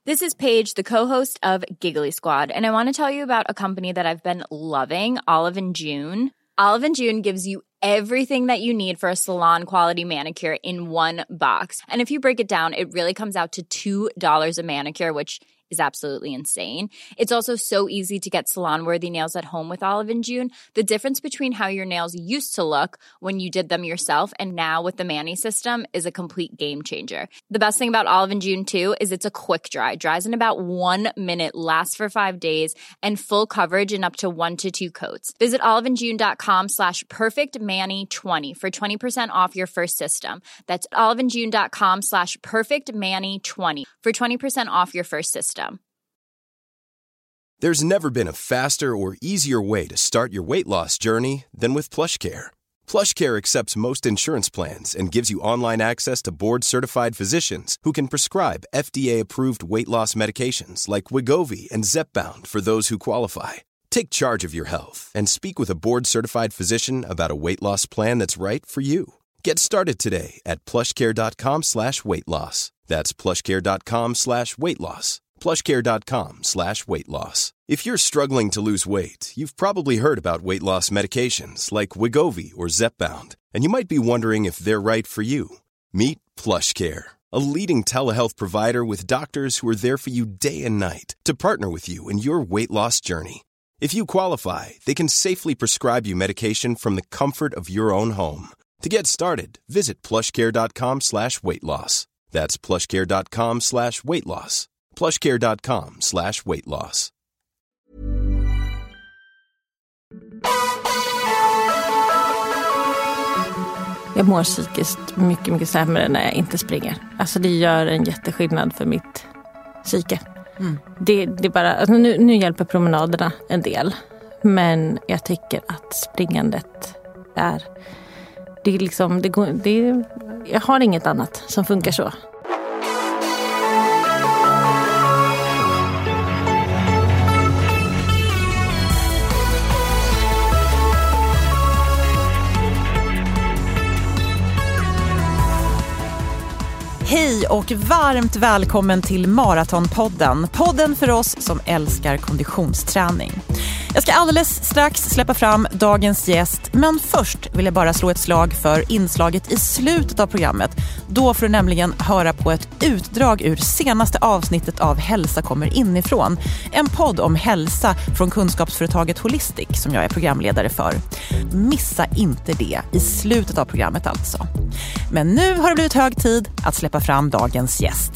This is Paige, the co-host of Giggly Squad, and I want to tell you about a company that I've been loving, Olive & June. Olive & June gives you everything that you need for a salon-quality manicure in one box. And if you break it down, it really comes out to $2 a manicure, which is absolutely insane. It's also so easy to get salon-worthy nails at home with Olive & June. The difference between how your nails used to look when you did them yourself and now with the Mani system is a complete game changer. The best thing about Olive & June, too, is it's a quick dry. Dries in about 1 minute, lasts for 5 days, and full coverage in up to 1 to 2 coats. Visit oliveandjune.com/perfectmani20 for 20% off your first system. That's oliveandjune.com/perfectmani20 for 20% off your first system. There's never been a faster or easier way to start your weight loss journey than with PlushCare. PlushCare accepts most insurance plans and gives you online access to board-certified physicians who can prescribe FDA-approved weight loss medications like Wegovy and Zepbound for those who qualify. Take charge of your health and speak with a board-certified physician about a weight loss plan that's right for you. Get started today at plushcare.com/weightloss. That's plushcare.com/weightloss. plushcare.com/weightloss. If you're struggling to lose weight, you've probably heard about weight loss medications like Wegovy or Zepbound, and you might be wondering if they're right for you. Meet PlushCare, a leading telehealth provider with doctors who are there for you day and night to partner with you in your weight loss journey. If you qualify, they can safely prescribe you medication from the comfort of your own home. To get started, visit plushcare.com/weightloss. That's plushcare.com/weightloss. plushcare.com/weightloss. Jag mår psykiskt mycket sämre när jag inte springer. Alltså det gör en jätteskillnad för mitt psyke. Det är bara, alltså nu hjälper promenaderna en del. Men jag tycker att springandet är... Det är liksom, jag har inget annat som funkar så. Hej och varmt välkommen till Maratonpodden. Podden för oss som älskar konditionsträning. Jag ska alldeles strax släppa fram dagens gäst, men först vill jag bara slå ett slag för inslaget i slutet av programmet. Då får du nämligen höra på ett utdrag ur senaste avsnittet av Hälsa kommer inifrån. En podd om hälsa från kunskapsföretaget Holistic som jag är programledare för. Missa inte det i slutet av programmet alltså. Men nu har det blivit hög tid att släppa fram dagens gäst.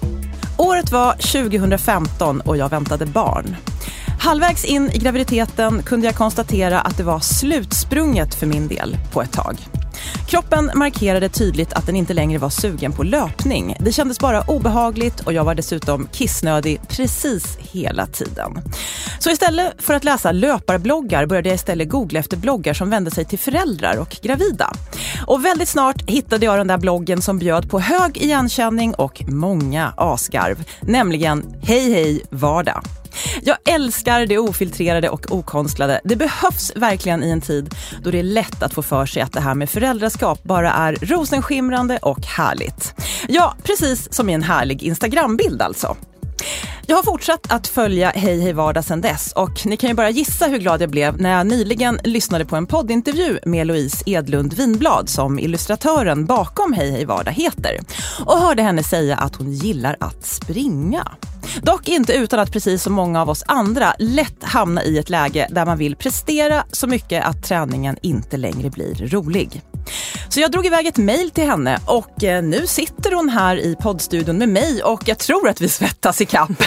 Året var 2015 och jag väntade barn. Halvvägs in i graviditeten kunde jag konstatera att det var slutsprunget för min del på ett tag. Kroppen markerade tydligt att den inte längre var sugen på löpning. Det kändes bara obehagligt och jag var dessutom kissnödig precis hela tiden. Så istället för att läsa löparbloggar började jag istället googla efter bloggar som vände sig till föräldrar och gravida. Och väldigt snart hittade jag den där bloggen som bjöd på hög igenkänning och många asgarv. Nämligen Hej vardag. Jag älskar det ofiltrerade och okonstlade. Det behövs verkligen i en tid då det är lätt att få för sig att det här med föräldraskap bara är rosenskimrande och härligt. Ja, precis som i en härlig Instagram-bild alltså. Jag har fortsatt att följa Hej vardag sedan dess och ni kan ju bara gissa hur glad jag blev när jag nyligen lyssnade på en poddintervju med Louise Edlund Winblad som illustratören bakom Hej vardag heter och hörde henne säga att hon gillar att springa. Dock inte utan att precis som många av oss andra lätt hamna i ett läge där man vill prestera så mycket att träningen inte längre blir rolig. Så jag drog iväg ett mejl till henne och nu sitter hon här i poddstudion med mig och jag tror att vi svettas i kapp.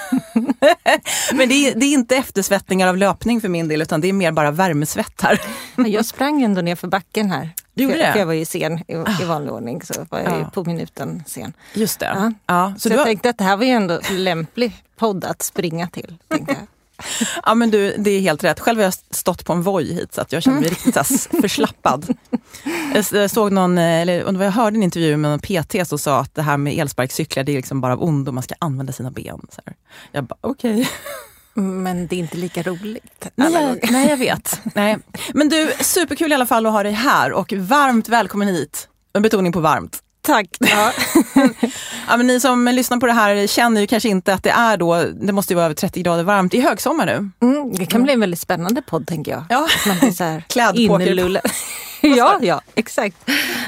Men det är inte eftersvettningar av löpning för min del utan det är mer bara värmesvett här. Jag sprang ändå ner för backen här. Du gjorde det? För jag var ju sen i vanlig ordning så var jag ju på minuten sen. Just det. Ja. Ja. Så jag tänkte att det här var ju ändå lämplig podd att springa till, tänkte jag. Ja men du, det är helt rätt. Själv har jag stått på en voj hit så att jag känner mig riktigt förslappad. Jag såg någon, eller jag hörde en intervju med en PT som sa att det här med elsparkcyklar det är liksom bara av ondo, man ska använda sina ben. Så här. Jag bara okej. Men det är inte lika roligt. Nej, jag vet. Nej. Men du, superkul i alla fall att ha dig här och varmt välkommen hit. En betoning på varmt. Tack. Ja. Ja, men ni som lyssnar på det här känner ju kanske inte att det måste ju vara över 30 grader varmt i högsommar nu. Det kan bli en väldigt spännande podd, tänker jag. Ja. Att man blir så här Klädpoker. ja, exakt.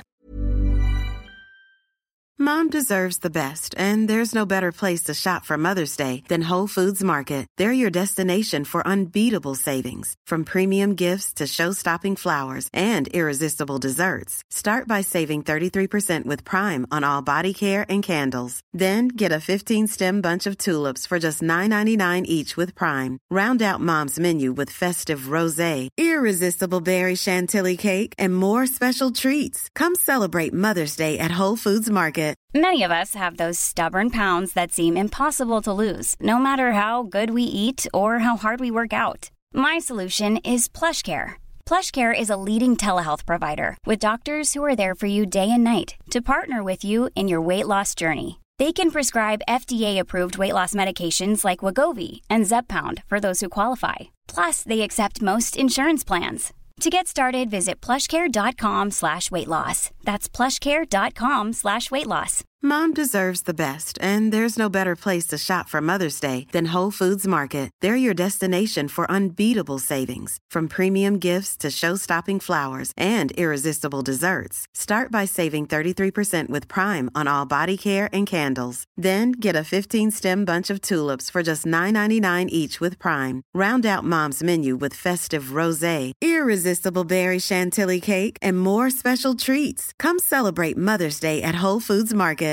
Mom deserves the best, and there's no better place to shop for Mother's Day than Whole Foods Market. They're your destination for unbeatable savings, from premium gifts to show-stopping flowers and irresistible desserts. Start by saving 33% with Prime on all body care and candles. Then get a 15-stem bunch of tulips for just $9.99 each with Prime. Round out Mom's menu with festive rosé, irresistible berry chantilly cake, and more special treats. Come celebrate Mother's Day at Whole Foods Market. Many of us have those stubborn pounds that seem impossible to lose, no matter how good we eat or how hard we work out. My solution is PlushCare. PlushCare is a leading telehealth provider with doctors who are there for you day and night to partner with you in your weight loss journey. They can prescribe FDA-approved weight loss medications like Wegovy and Zepbound for those who qualify. Plus, they accept most insurance plans. To get started, visit plushcare.com/weightloss. That's plushcare.com/weightloss. Mom deserves the best, and there's no better place to shop for Mother's Day than Whole Foods Market. They're your destination for unbeatable savings, from premium gifts to show-stopping flowers and irresistible desserts. Start by saving 33% with Prime on all body care and candles. Then get a 15-stem bunch of tulips for just $9.99 each with Prime. Round out Mom's menu with festive rosé, irresistible berry chantilly cake, and more special treats. Come celebrate Mother's Day at Whole Foods Market.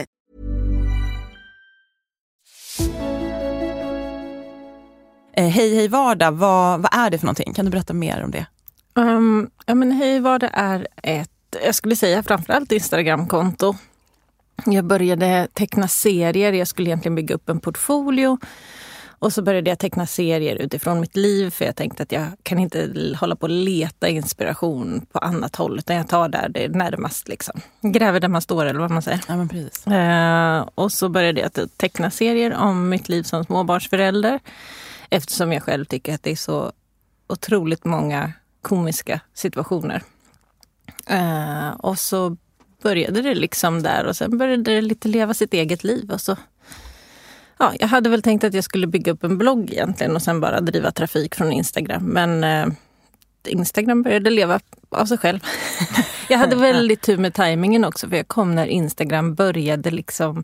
Hej vardag, vad är det för någonting? Kan du berätta mer om det? Hej vardag är jag skulle säga framförallt Instagramkonto. Jag började teckna serier, jag skulle egentligen bygga upp en portfolio. Och så började jag teckna serier utifrån mitt liv, för jag tänkte att jag kan inte hålla på och leta inspiration på annat håll, utan jag tar där det är närmast liksom. Gräver där man står, eller vad man säger. Ja, men precis. Och så började jag teckna serier om mitt liv som småbarnsförälder, eftersom jag själv tycker att det är så otroligt många komiska situationer. Och så började det liksom där, och sen började det lite leva sitt eget liv, och så ja, jag hade väl tänkt att jag skulle bygga upp en blogg egentligen och sen bara driva trafik från Instagram. Men Instagram började leva av sig själv. Jag hade väldigt tur med tajmingen också, för jag kom när Instagram började liksom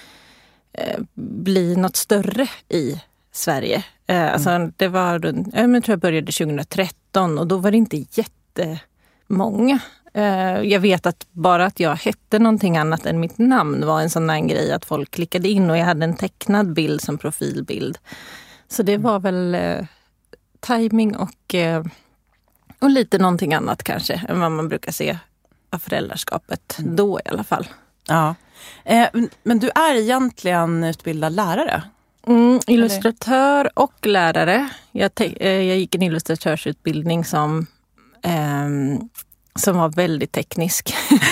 bli något större i Sverige. Alltså det var runt, jag tror jag började 2013, och då var det inte jättemånga. Jag vet att bara att jag hette någonting annat än mitt namn var en sån här grej att folk klickade in, och jag hade en tecknad bild som profilbild. Så det var väl timing och lite någonting annat kanske än vad man brukar se av föräldraskapet då i alla fall. Ja. Men du är egentligen utbildad lärare? Illustratör och lärare. Jag gick en illustratörsutbildning som var väldigt teknisk.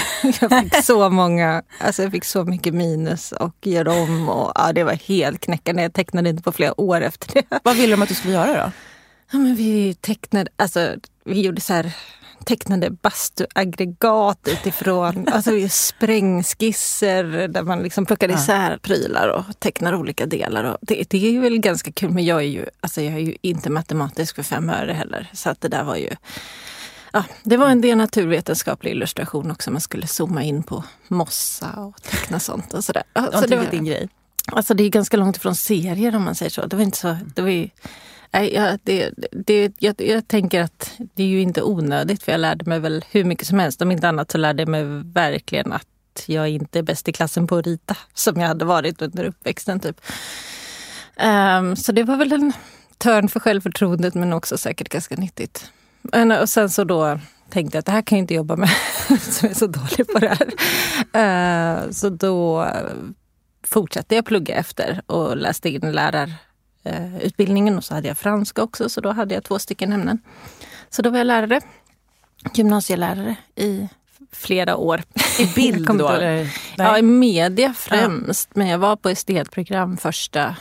Jag fick så mycket minus och göra om, och det var helt knäckande. Jag tecknade inte på flera år efter det. Vad ville de att du skulle göra då? Ja, men vi gjorde så här, tecknade bastuaggregat utifrån, vi sprängskisser där man liksom plockade isär prylar och tecknar olika delar. Och det är ju väl ganska kul, men jag är ju inte matematisk för 5 öre heller, så att det där var ju... Ja, det var en del naturvetenskaplig illustration också. Man skulle zooma in på mossa och teckna sånt och sådär. Så det var din grej? Alltså det är ganska långt ifrån serier, om man säger så. Det var inte så... Jag tänker att det är ju inte onödigt, för jag lärde mig väl hur mycket som helst. Om inte annat så lärde jag mig verkligen att jag inte är bäst i klassen på att rita, som jag hade varit under uppväxten typ. Så det var väl en törn för självförtroendet, men också säkert ganska nyttigt. Och sen så då tänkte jag att det här kan jag inte jobba med, som är så dålig på det här. Så då fortsatte jag plugga efter och läste in lärarutbildningen, och så hade jag franska också, så då hade jag 2 ämnen. Så då var jag lärare, gymnasielärare i flera år. I bild då? Ja, i media främst, men jag var på estetprogram första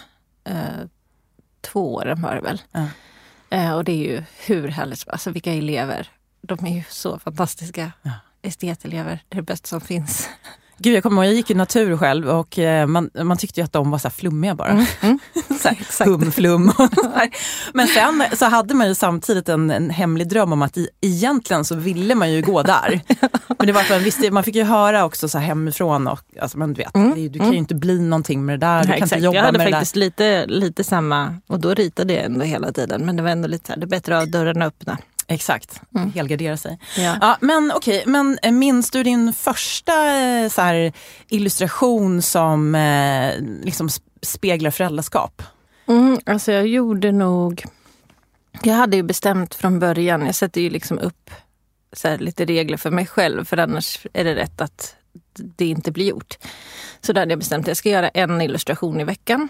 2 åren var det väl. Och det är ju hur härligt, alltså vilka elever, de är ju så fantastiska estetelever, det är det bästa som finns. Gud, jag kommer ihåg, jag gick i natur själv och man tyckte ju att de var så här flummiga bara. Så här, humflum. Men sen så hade man ju samtidigt en hemlig dröm om att egentligen så ville man ju gå där. Men det var att man fick ju höra också så här hemifrån och alltså man vet, du kan ju inte bli någonting med det där. Du kan inte jobba jag hade med faktiskt det där. lite samma, och då ritade jag ändå hela tiden. Men det var ändå lite så här, det är bättre att ha dörrarna öppna. Exakt, helgardera sig. Ja. Ja, men okej, men minns du din första så här, illustration som liksom speglar föräldraskap? Alltså jag gjorde nog... Jag hade ju bestämt från början, jag sätter ju liksom upp så här, lite regler för mig själv, för annars är det rätt att det inte blir gjort. Så där hade jag bestämt att jag ska göra en illustration i veckan.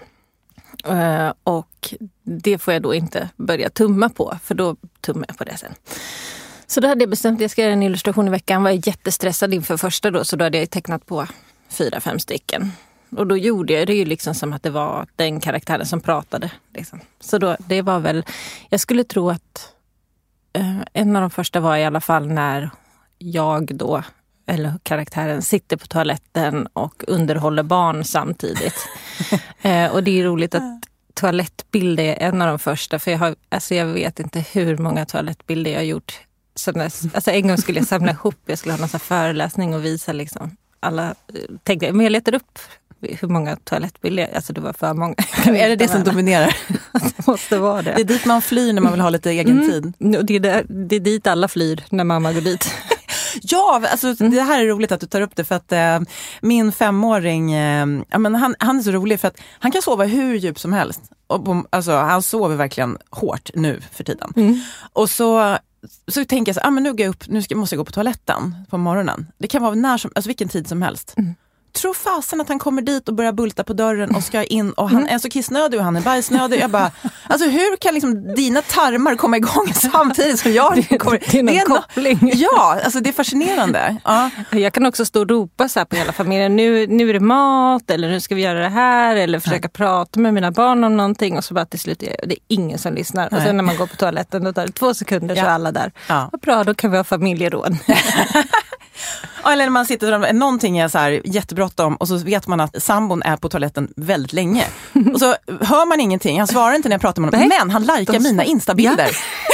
Och det får jag då inte börja tumma på, för då tummar jag på det sen. Så då hade jag bestämt att jag ska göra en illustration i veckan. Var jag jättestressad inför första då, så då hade jag tecknat på 4-5 stycken. Och då gjorde jag det ju liksom som att det var den karaktären som pratade. Liksom. Så då, det var väl, jag skulle tro att en av de första var i alla fall när jag då, eller karaktären, sitter på toaletten och underhåller barn samtidigt. Och det är roligt att toalettbilder är en av de första, för jag vet inte hur många toalettbilder jag har gjort. Alltså en gång skulle jag samla ihop, jag skulle ha någon föreläsning och visa liksom alla, tänkte jag, men jag letar upp hur många toalettbilder, alltså det var för många. Är det som dominerar? Det måste vara det. Det är dit man flyr när man vill ha lite egen tid. Det är dit alla flyr när mamma går dit. Ja, alltså det här är roligt att du tar upp det, för att min 5-åring, han är så rolig för att han kan sova hur djup som helst. Och alltså, han sover verkligen hårt nu för tiden. Och så tänker jag så men nu går jag upp, måste jag gå på toaletten på morgonen. Det kan vara alltså vilken tid som helst. Tror fasen att han kommer dit och börjar bulta på dörren och ska in, och han är så kissnödig och han är bajsnödig. Jag bara, alltså hur kan liksom dina tarmar komma igång samtidigt som jag kommer? Det är någon koppling. Ja, alltså det är fascinerande. Ja. Jag kan också stå och ropa så här på hela familjen, nu är det mat, eller nu ska vi göra det här, eller försöka prata med mina barn om någonting, och så bara till slut det är ingen som lyssnar. Nej. Och sen när man går på toaletten, då tar det 2 sekunder så är alla där. Ja. Vad bra, då kan vi ha familjeråd. Eller när man sitter och någonting är så här jättebråttom, och så vet man att sambon är på toaletten väldigt länge. Och så hör man ingenting, han svarar inte när jag pratar med honom, men han likar mina instabilder.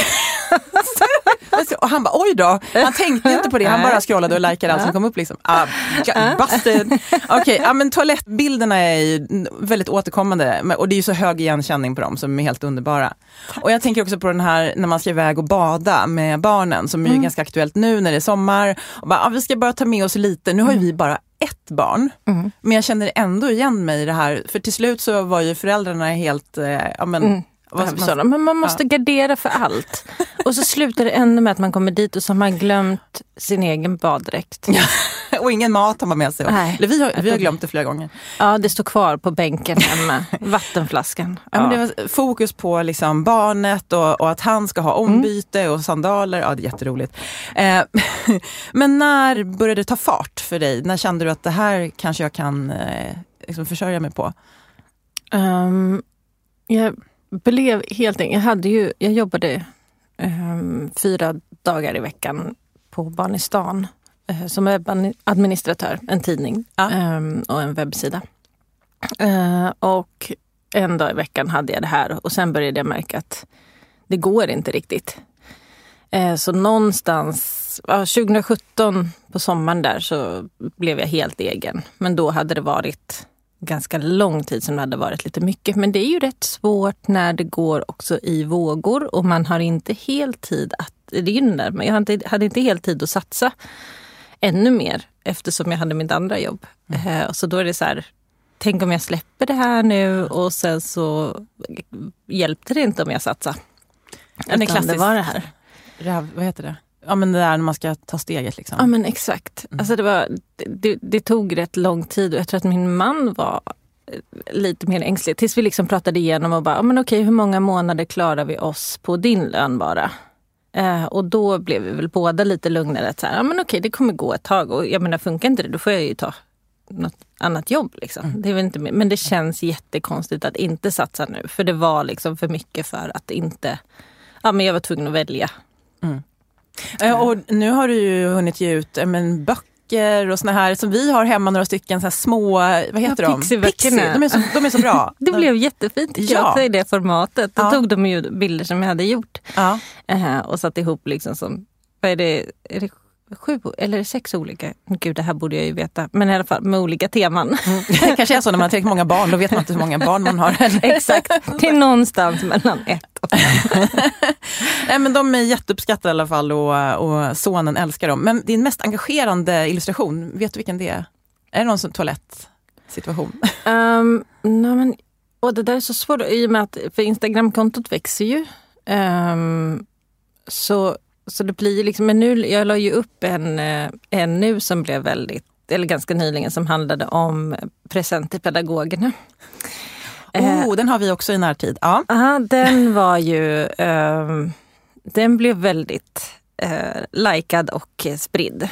Och han bara, oj då, han tänkte inte på det, han bara scrollade och likade allt som kom upp liksom. Busted. Okej, men toalettbilderna är ju väldigt återkommande, och det är ju så hög igenkänning på dem som är helt underbara. Och jag tänker också på den här när man ska iväg och bada med barnen, som är ju ganska aktuellt nu när det är sommar, och bara, vi ska bara ta med oss lite, nu har ju vi bara ett barn, men jag känner ändå igen mig i det här, för till slut så var ju föräldrarna helt men man måste gardera för allt. Och så slutar det ändå med att man kommer dit och så har man glömt sin egen baddräkt. Och ingen mat har man med sig. Nej. Vi har glömt det flera gånger. Ja, det står kvar på bänken hemma. Vattenflaskan. Ja. Men det var fokus på liksom barnet och att han ska ha ombyte och sandaler. Ja, det är jätteroligt. Men när började det ta fart för dig? När kände du att det här kanske jag kan liksom försörja mig på? Jag blev helt enkelt, jag jobbade 4 dagar i veckan på Barn i stan som webbadministratör, en tidning och en webbsida. Och en dag i veckan hade jag det här, och sen började jag märka att det går inte riktigt. Så någonstans 2017 på sommaren där så blev jag helt egen, men då hade det varit ganska lång tid som det hade varit lite mycket. Men det är ju rätt svårt när det går också i vågor, och man har inte helt tid att, det är ju där, men jag hade inte helt tid att satsa ännu mer eftersom jag hade mitt andra jobb. Och så då är det så här, tänk om jag släpper det här nu, och sen så hjälpte det inte om jag satsar. Det var det här. Vad heter det? Ja, men det där när man ska ta steget liksom. Ja, men exakt. Alltså det tog rätt lång tid, och jag tror att min man var lite mer ängslig. Tills vi liksom pratade igenom och bara, men okej, hur många månader klarar vi oss på din lön bara? Och då blev vi väl båda lite lugnare. Att så här, men okej, det kommer gå ett tag. Och jag menar, funkar inte det, då får jag ju ta något annat jobb liksom. Det är väl inte, men det känns jättekonstigt att inte satsa nu. För det var liksom för mycket för att inte, men jag var tvungen att välja. Och nu har du ju hunnit ge ut böcker böcker och såna här som vi har hemma, några stycken så här små, vad heter de? Pixie. De är så bra. Det blev jättefint tycker jag också i det formatet. Då tog de ju bilder som jag hade gjort och satt ihop liksom som, vad är det 7 eller 6 olika, gud det här borde jag ju veta, men i alla fall med olika teman. Det kanske är så när man har tillräckligt många barn, då vet man inte hur många barn man har. Exakt, det är någonstans mellan 1 och 5. Nej, men de är jätteuppskattade i alla fall och sonen älskar dem. Men din mest engagerande illustration, vet du vilken det är? Är det någon sån toalettsituation? Nej, men, och det där är så svårt i och med att för Instagramkontot växer ju. Så det blir liksom, men nu, jag la ju upp en nu som blev väldigt, eller ganska nyligen, som handlade om present till pedagogerna. Den har vi också i närtid. Ja. Den var ju, den blev väldigt likad och spridd.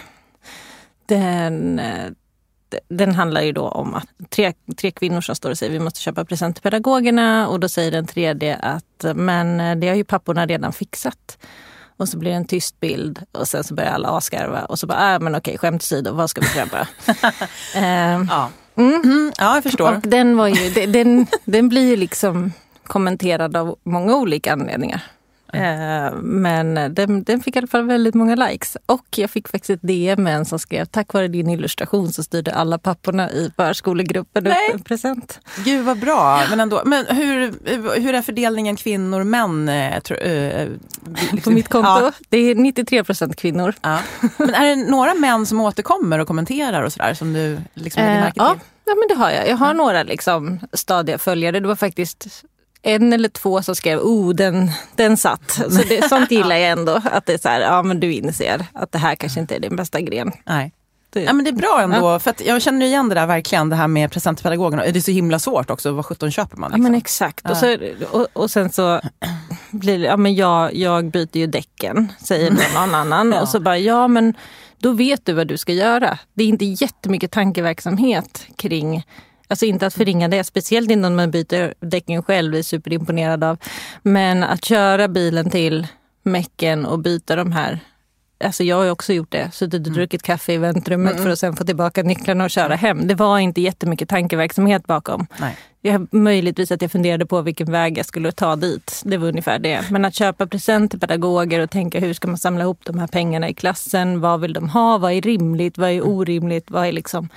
Den handlar ju då om att tre kvinnor som står och säger vi måste köpa present till pedagogerna, och då säger den tredje att men det har ju papporna redan fixat. Och så blir det en tyst bild och sen så börjar alla asgarva och så bara, men okej, skämt åsido, vad ska vi köpa? Ja, jag förstår. Och den var ju, den blir ju liksom kommenterad av många olika anledningar. Men den fick i alla fall väldigt många likes. Och jag fick faktiskt ett DM med en som skrev, tack vare din illustration så styrde alla papporna i förskolegruppen upp en present. Gud vad bra. Men ändå, men hur är fördelningen kvinnor och män? På mitt konto? Det är 93% kvinnor. Men är det några män som återkommer och kommenterar och sådär som du liksom lägger märke till? Ja, men det har jag. Jag har några liksom stadiga följare. Det var faktiskt 1 eller 2 som skrev, den satt. Så sånt gillar jag ändå. Att det är så här, men du inser att det här kanske inte är din bästa gren. Nej. Ja, men det är bra ändå, för att jag känner igen det där verkligen, det här med presentpedagogerna. Det är så himla svårt också, vad 17 köper man liksom. Ja, men exakt. Och sen så blir det, men jag byter ju däcken, säger någon annan. Och så bara, men då vet du vad du ska göra. Det är inte jättemycket tankeverksamhet kring, alltså inte att förringa det, speciellt inte om man byter däcken själv, är superimponerad av. Men att köra bilen till mäcken och byta de här, alltså jag har ju också gjort det, suttit och druckit kaffe i väntrummet för att sen få tillbaka nycklarna och köra hem. Det var inte jättemycket tankeverksamhet bakom. Nej. Möjligtvis att jag funderade på vilken väg jag skulle ta dit. Det var ungefär det. Men att köpa present till pedagoger och tänka hur ska man samla ihop de här pengarna i klassen? Vad vill de ha? Vad är rimligt? Vad är orimligt? Vad är liksom...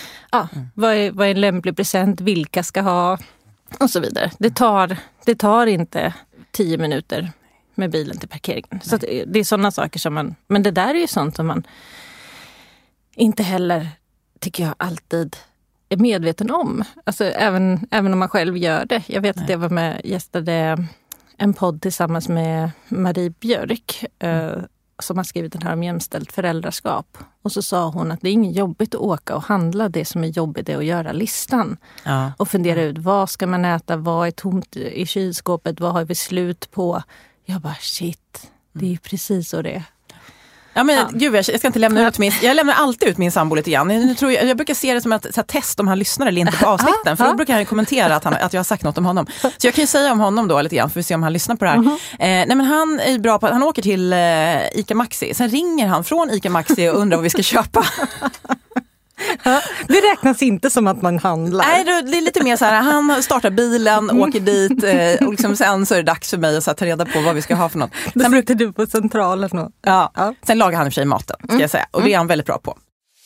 vad är en lämplig present? Vilka ska ha? Och så vidare. Det tar inte 10 minuter med bilen till parkeringen. Så det är sådana saker som man... Men det där är ju sånt som man inte heller, tycker jag, alltid är medveten om. Alltså även om man själv gör det. Jag vet att jag var med, gästade en podd tillsammans med Marie Björk som har skrivit den här om jämställt föräldraskap. Och så sa hon att det är inget jobbigt att åka och handla. Det som är jobbigt är att göra listan. Ja. Och fundera ut, vad ska man äta? Vad är tomt i kylskåpet? Vad har vi slut på? Jag bara, shit, det är ju precis så det är. Ja, men gud, jag ska inte lämna ut jag lämnar alltid ut min sambo lite grann. Jag brukar se det som ett så här, test om han lyssnar eller inte på avsnitten. För då brukar han ju kommentera att jag har sagt något om honom. Så jag kan ju säga om honom då lite grann, för att se om han lyssnar på det här. Nej, men han är bra på att han åker till Ica Maxi. Sen ringer han från Ica Maxi och undrar vad vi ska köpa. Det räknas inte som att man handlar. Nej, det är lite mer så här, han startar bilen, åker dit och liksom sen så är det dags för mig att så här, ta reda på vad vi ska ha för något. Sen brukar du på centralen. Och... Ja. Sen lagar han i och för sig maten, ska jag säga. Och det är han väldigt bra på.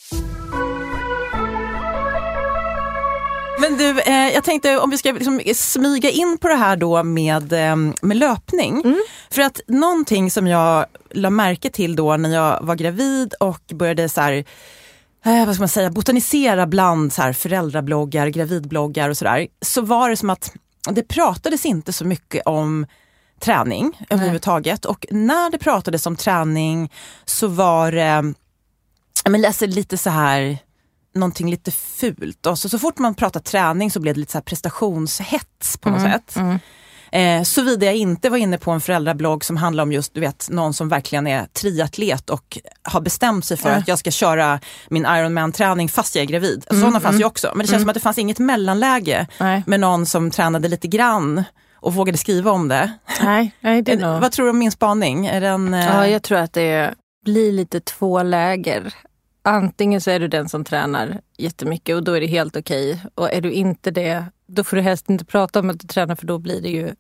Men du, jag tänkte om vi ska liksom smyga in på det här då med löpning. För att någonting som jag la märke till då när jag var gravid och började så här... vad ska man säga, botanisera bland så här föräldrabloggar, gravidbloggar och sådär, så var det som att det pratades inte så mycket om träning överhuvudtaget. Och när det pratades om träning så var det, jag läser lite så här, någonting lite fult. Och så fort man pratar träning så blev det lite så här prestationshets på något sätt. Såvida jag inte var inne på en föräldrablogg som handlar om just, du vet, någon som verkligen är triatlet och har bestämt sig för att jag ska köra min Ironman-träning fast jag är gravid. Sådana fanns ju också. Men det känns som att det fanns inget mellanläge med någon som tränade lite grann och vågade skriva om det. Nej, det är nog... Vad tror du om min spaning? Är den, Ja, jag tror att det blir lite 2 läger. antingen så är du den som tränar jättemycket och då är det helt okej. Och är du inte det, då får du helst inte prata om att du tränar, för då blir det ju...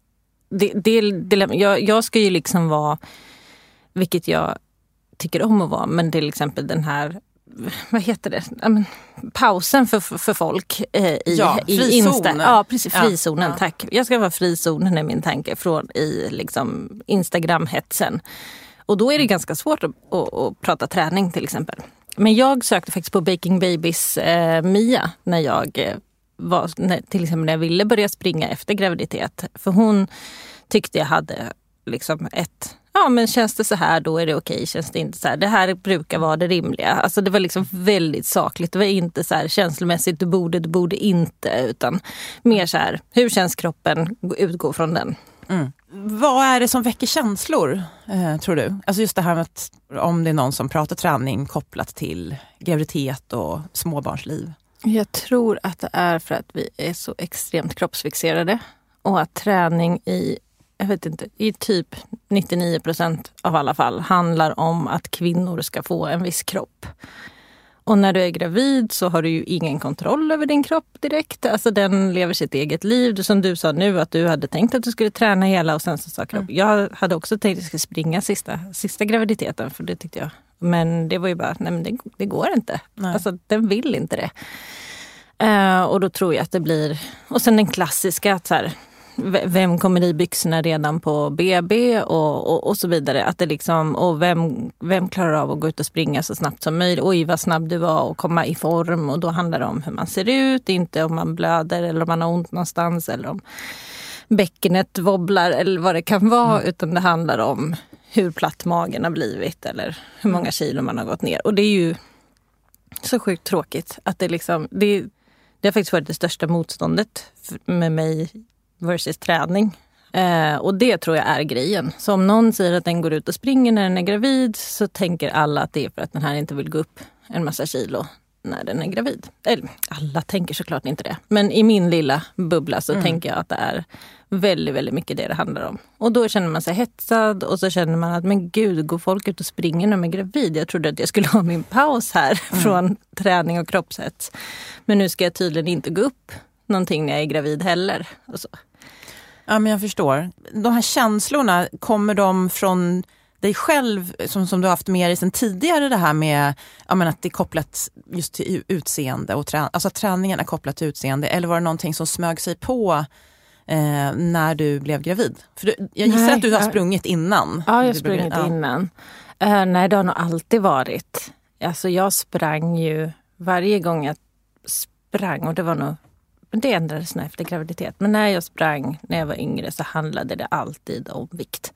Jag ska ju liksom vara, vilket jag tycker om att vara, men till exempel den här, vad heter det? Pausen för folk i Insta. Ja, precis. Frizonen, tack. Jag ska vara frizonen är min tanke från i liksom Instagram-hetsen. Och då är det ganska svårt att prata träning till exempel. Men jag sökte faktiskt på Baking Babies Mia när jag till exempel när jag ville börja springa efter graviditet. För hon tyckte jag hade liksom men känns det så här då är det okej, känns det inte så här. Det här brukar vara det rimliga. Alltså det var liksom väldigt sakligt. Det var inte så här känslomässigt, du borde inte, utan mer så här, hur känns kroppen, utgå från den. Mm. Vad är det som väcker känslor, tror du? Alltså just det här med att om det är någon som pratar träning kopplat till graviditet och småbarnsliv. Jag tror att det är för att vi är så extremt kroppsfixerade och att träning i typ 99% av alla fall handlar om att kvinnor ska få en viss kropp. Och när du är gravid så har du ju ingen kontroll över din kropp direkt. Alltså den lever sitt eget liv. Som du sa nu att du hade tänkt att du skulle träna hela och sen så sa kropp. Jag hade också tänkt att jag skulle springa sista graviditeten, för det tyckte jag. Men det var ju bara, nej men det går inte. Nej. Alltså den vill inte det. Och då tror jag att det blir, och sen den klassiska att så här, vem kommer i byxorna redan på BB och så vidare. Att det liksom, och vem klarar av att gå ut och springa så snabbt som möjligt. Oj, vad snabb du var och komma i form. Och då handlar det om hur man ser ut, inte om man blöder eller om man har ont någonstans eller om bäckenet wobblar eller vad det kan vara. Utan det handlar om hur platt magen har blivit eller hur många kilo man har gått ner. Och det är ju så sjukt tråkigt att det liksom, det har faktiskt varit det största motståndet med mig versus träning. Och det tror jag är grejen. Så om någon säger att den går ut och springer när den är gravid, så tänker alla att det är för att den här inte vill gå upp en massa kilo när den är gravid. Eller alla tänker såklart inte det. Men i min lilla bubbla så tänker jag att det är väldigt, väldigt mycket det handlar om. Och då känner man sig hetsad och så känner man att men gud, går folk ut och springer när de är gravid? Jag trodde att jag skulle ha min paus här från träning och kroppshets. Men nu ska jag tydligen inte gå upp någonting när jag är gravid heller. Och så. Ja, men jag förstår. De här känslorna, kommer de från dig själv som du har haft med dig sedan tidigare, det här med att det är kopplat just till utseende och alltså träningen är kopplat till utseende, eller var det någonting som smög sig på när du blev gravid? För jag gissar att du har sprungit innan. Ja, jag har sprungit innan. Nej, det har nog alltid varit. Alltså jag sprang ju varje gång jag sprang, och det var nog, det ändrades efter graviditet. Men när jag sprang när jag var yngre så handlade det alltid om vikt.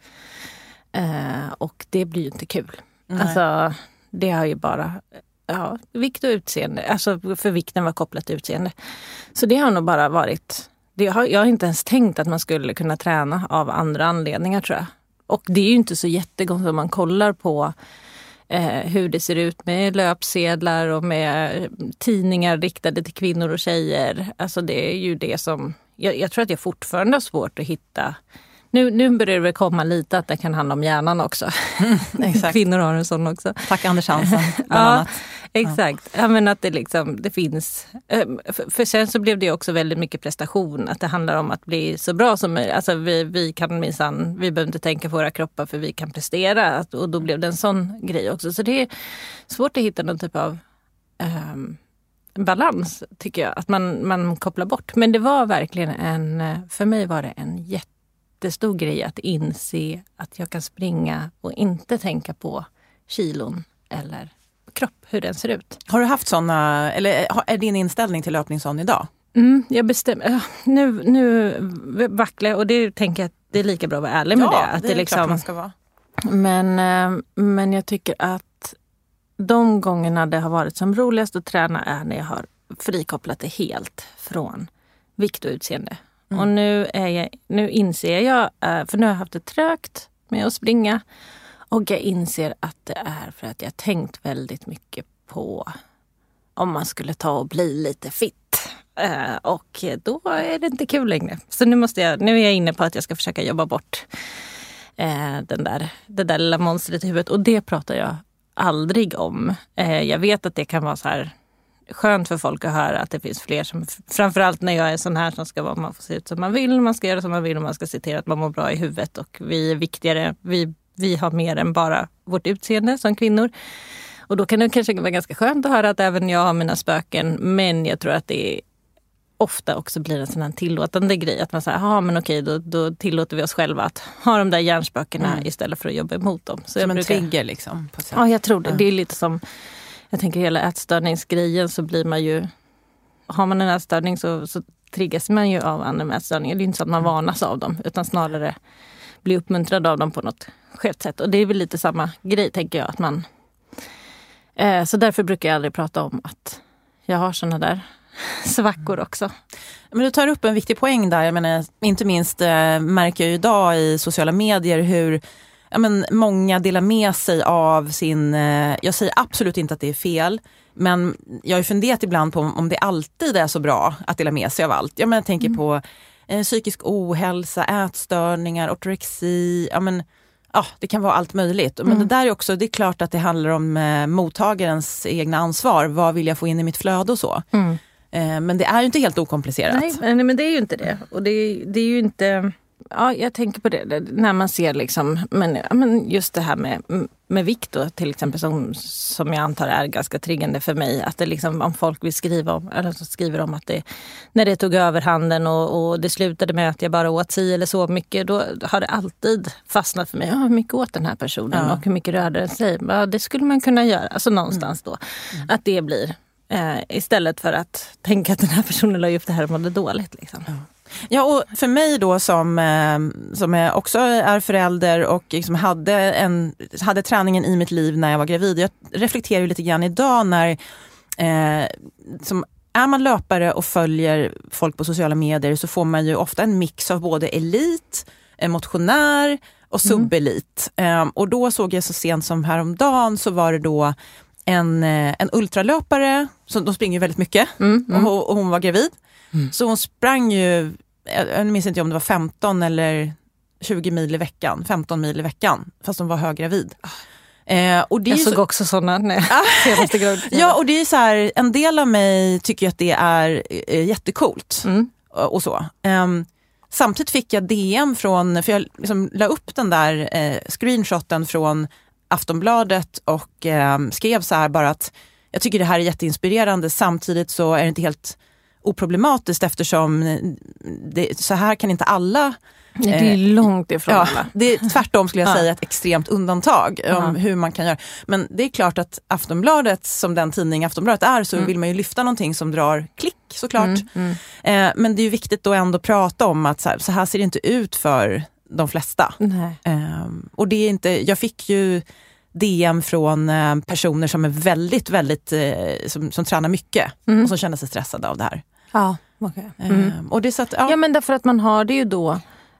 Och det blir ju inte kul. Nej. Alltså det har ju bara vikt och utseende. Alltså för vikten var kopplat till utseende. Så det har nog bara varit, jag har inte ens tänkt att man skulle kunna träna av andra anledningar, tror jag. Och det är ju inte så jättegångt om man kollar på hur det ser ut med löpsedlar och med tidningar riktade till kvinnor och tjejer. Alltså det är ju det som, jag tror att jag fortfarande har svårt att hitta. Nu börjar det väl komma lite att det kan handla om hjärnan också. Exakt. Kvinnor har en sån också. Tack Anders Hansen, bland annat. Exakt. Ja, men att det finns. För sen så blev det också väldigt mycket prestation. Att det handlar om att bli så bra som möjligt. Alltså vi kan minsann, vi behöver inte tänka på våra kroppar för vi kan prestera. Och då blev det en sån grej också. Så det är svårt att hitta någon typ av balans, tycker jag. Att man kopplar bort. Men det var verkligen för mig var det en jättestor grej att inse att jag kan springa och inte tänka på kilon eller kropp, hur den ser ut. Har du haft sådana, eller är din inställning till löpning sån idag? Jag bestämmer. Nu vacklar jag, och det tänker jag att det är lika bra att vara ärlig med det. Att det är liksom, klart man ska vara. Men jag tycker att de gångerna det har varit som roligast att träna är när jag har frikopplat det helt från vikt och utseende. Och nu inser jag, för nu har jag haft det trögt med att springa. Och jag inser att det är för att jag tänkt väldigt mycket på om man skulle ta och bli lite fit. Och då är det inte kul längre. Så nu är jag inne på att jag ska försöka jobba bort det där lilla monstret i huvudet. Och det pratar jag aldrig om. Jag vet att det kan vara så här skönt för folk att höra att det finns fler som, framförallt när jag är sån här som ska vara, man får se ut som man vill, man ska göra som man vill och man ska se till att man mår bra i huvudet och vi är viktigare, vi har mer än bara vårt utseende som kvinnor. Och då kan det kanske vara ganska skönt att höra att även jag har mina spöken, men jag tror att det ofta också blir en sån här tillåtande grej. Att man säger, ja men okej, då tillåter vi oss själva att ha de där hjärnspökena istället för att jobba emot dem. Så som en trigger liksom. På sätt. Ja, jag tror det. Ja. Det är lite som, jag tänker hela ätstörningsgrejen så blir man ju, har man en ätstörning så triggas man ju av andra ätstörningar. Det är inte så att man varnas av dem, utan snarare blir uppmuntrad av dem på något skevt sätt. Och det är väl lite samma grej, tänker jag, att man... Så därför brukar jag aldrig prata om att jag har såna där svackor också. Men du tar upp en viktig poäng där. Jag menar, inte minst märker jag ju idag i sociala medier hur många delar med sig av sin... jag säger absolut inte att det är fel, men jag har ju funderat ibland på om det alltid är så bra att dela med sig av allt. Jag tänker på psykisk ohälsa, ätstörningar, ortorexi, det kan vara allt möjligt. Men det där är också, det är klart att det handlar om mottagarens egna ansvar. Vad vill jag få in i mitt flöde och så. Men det är ju inte helt okomplicerat. Nej, men det är ju inte det. Och det är ju inte... Ja, jag tänker på det när man ser liksom, men just det här med vikt då, till exempel som jag antar är ganska triggande för mig, att det liksom, om folk vill skriva om, eller så skriver om att det, när det tog över handen och det slutade med att jag bara åt 10 eller så mycket, då har det alltid fastnat för mig, hur mycket åt den här personen och hur mycket rörde den sig. Ja, det skulle man kunna göra, alltså någonstans då, att det blir istället för att tänka att den här personen la upp det här och mådde dåligt liksom. Ja, och för mig då som också är förälder och liksom hade träningen i mitt liv när jag var gravid. Jag reflekterar ju lite grann idag när är man löpare och följer folk på sociala medier, så får man ju ofta en mix av både elit, motionär och subelit. Och då såg jag så sent som häromdagen, så var det då en ultralöpare, så de springer ju väldigt mycket och hon var gravid. Så hon sprang ju, jag minns inte om det var 15 eller 20 mil i veckan, 15 mil i veckan, fast hon var höggravid. Och det jag såg också sådana senaste graviditeten. Ja, och det är så här, en del av mig tycker att det är jättecoolt och så. Samtidigt fick jag DM från, för jag liksom la upp den där screenshoten från Aftonbladet och skrev så här bara att jag tycker det här är jätteinspirerande, samtidigt så är det inte helt oproblematiskt eftersom så här kan inte alla... Det är långt ifrån alla. Det är tvärtom skulle jag säga ett extremt undantag om hur man kan göra. Men det är klart att Aftonbladet, som den tidning Aftonbladet är, så vill man ju lyfta någonting som drar klick såklart. Men det är ju viktigt då ändå prata om att så här ser det inte ut för de flesta. Och det är inte... Jag fick ju DM från personer som är väldigt, väldigt som tränar mycket och som känner sig stressade av det här. Ja, okej. Och det så att, ja, men därför att man har det ju då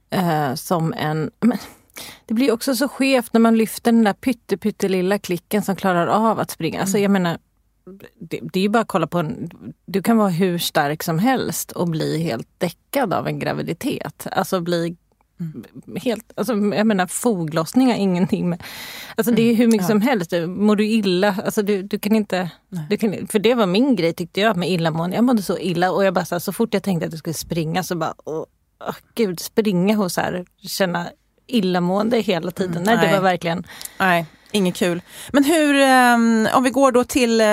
som en... Men, det blir också så skevt när man lyfter den där pyttelilla klicken som klarar av att springa. Alltså jag menar, det är ju bara att kolla på du kan vara hur stark som helst och bli helt däckad av en graviditet. Alltså bli helt, alltså jag menar, foglossning har ingenting med, alltså det är hur mycket som helst. Mår du illa, alltså du kan inte, för det var min grej tyckte jag med illamående. Jag mådde så illa och jag bara så fort jag tänkte att jag skulle springa så bara gud, springa och så här, känna illamående hela tiden. Nej, det var verkligen... Nej, inget kul. Men hur, om vi går då till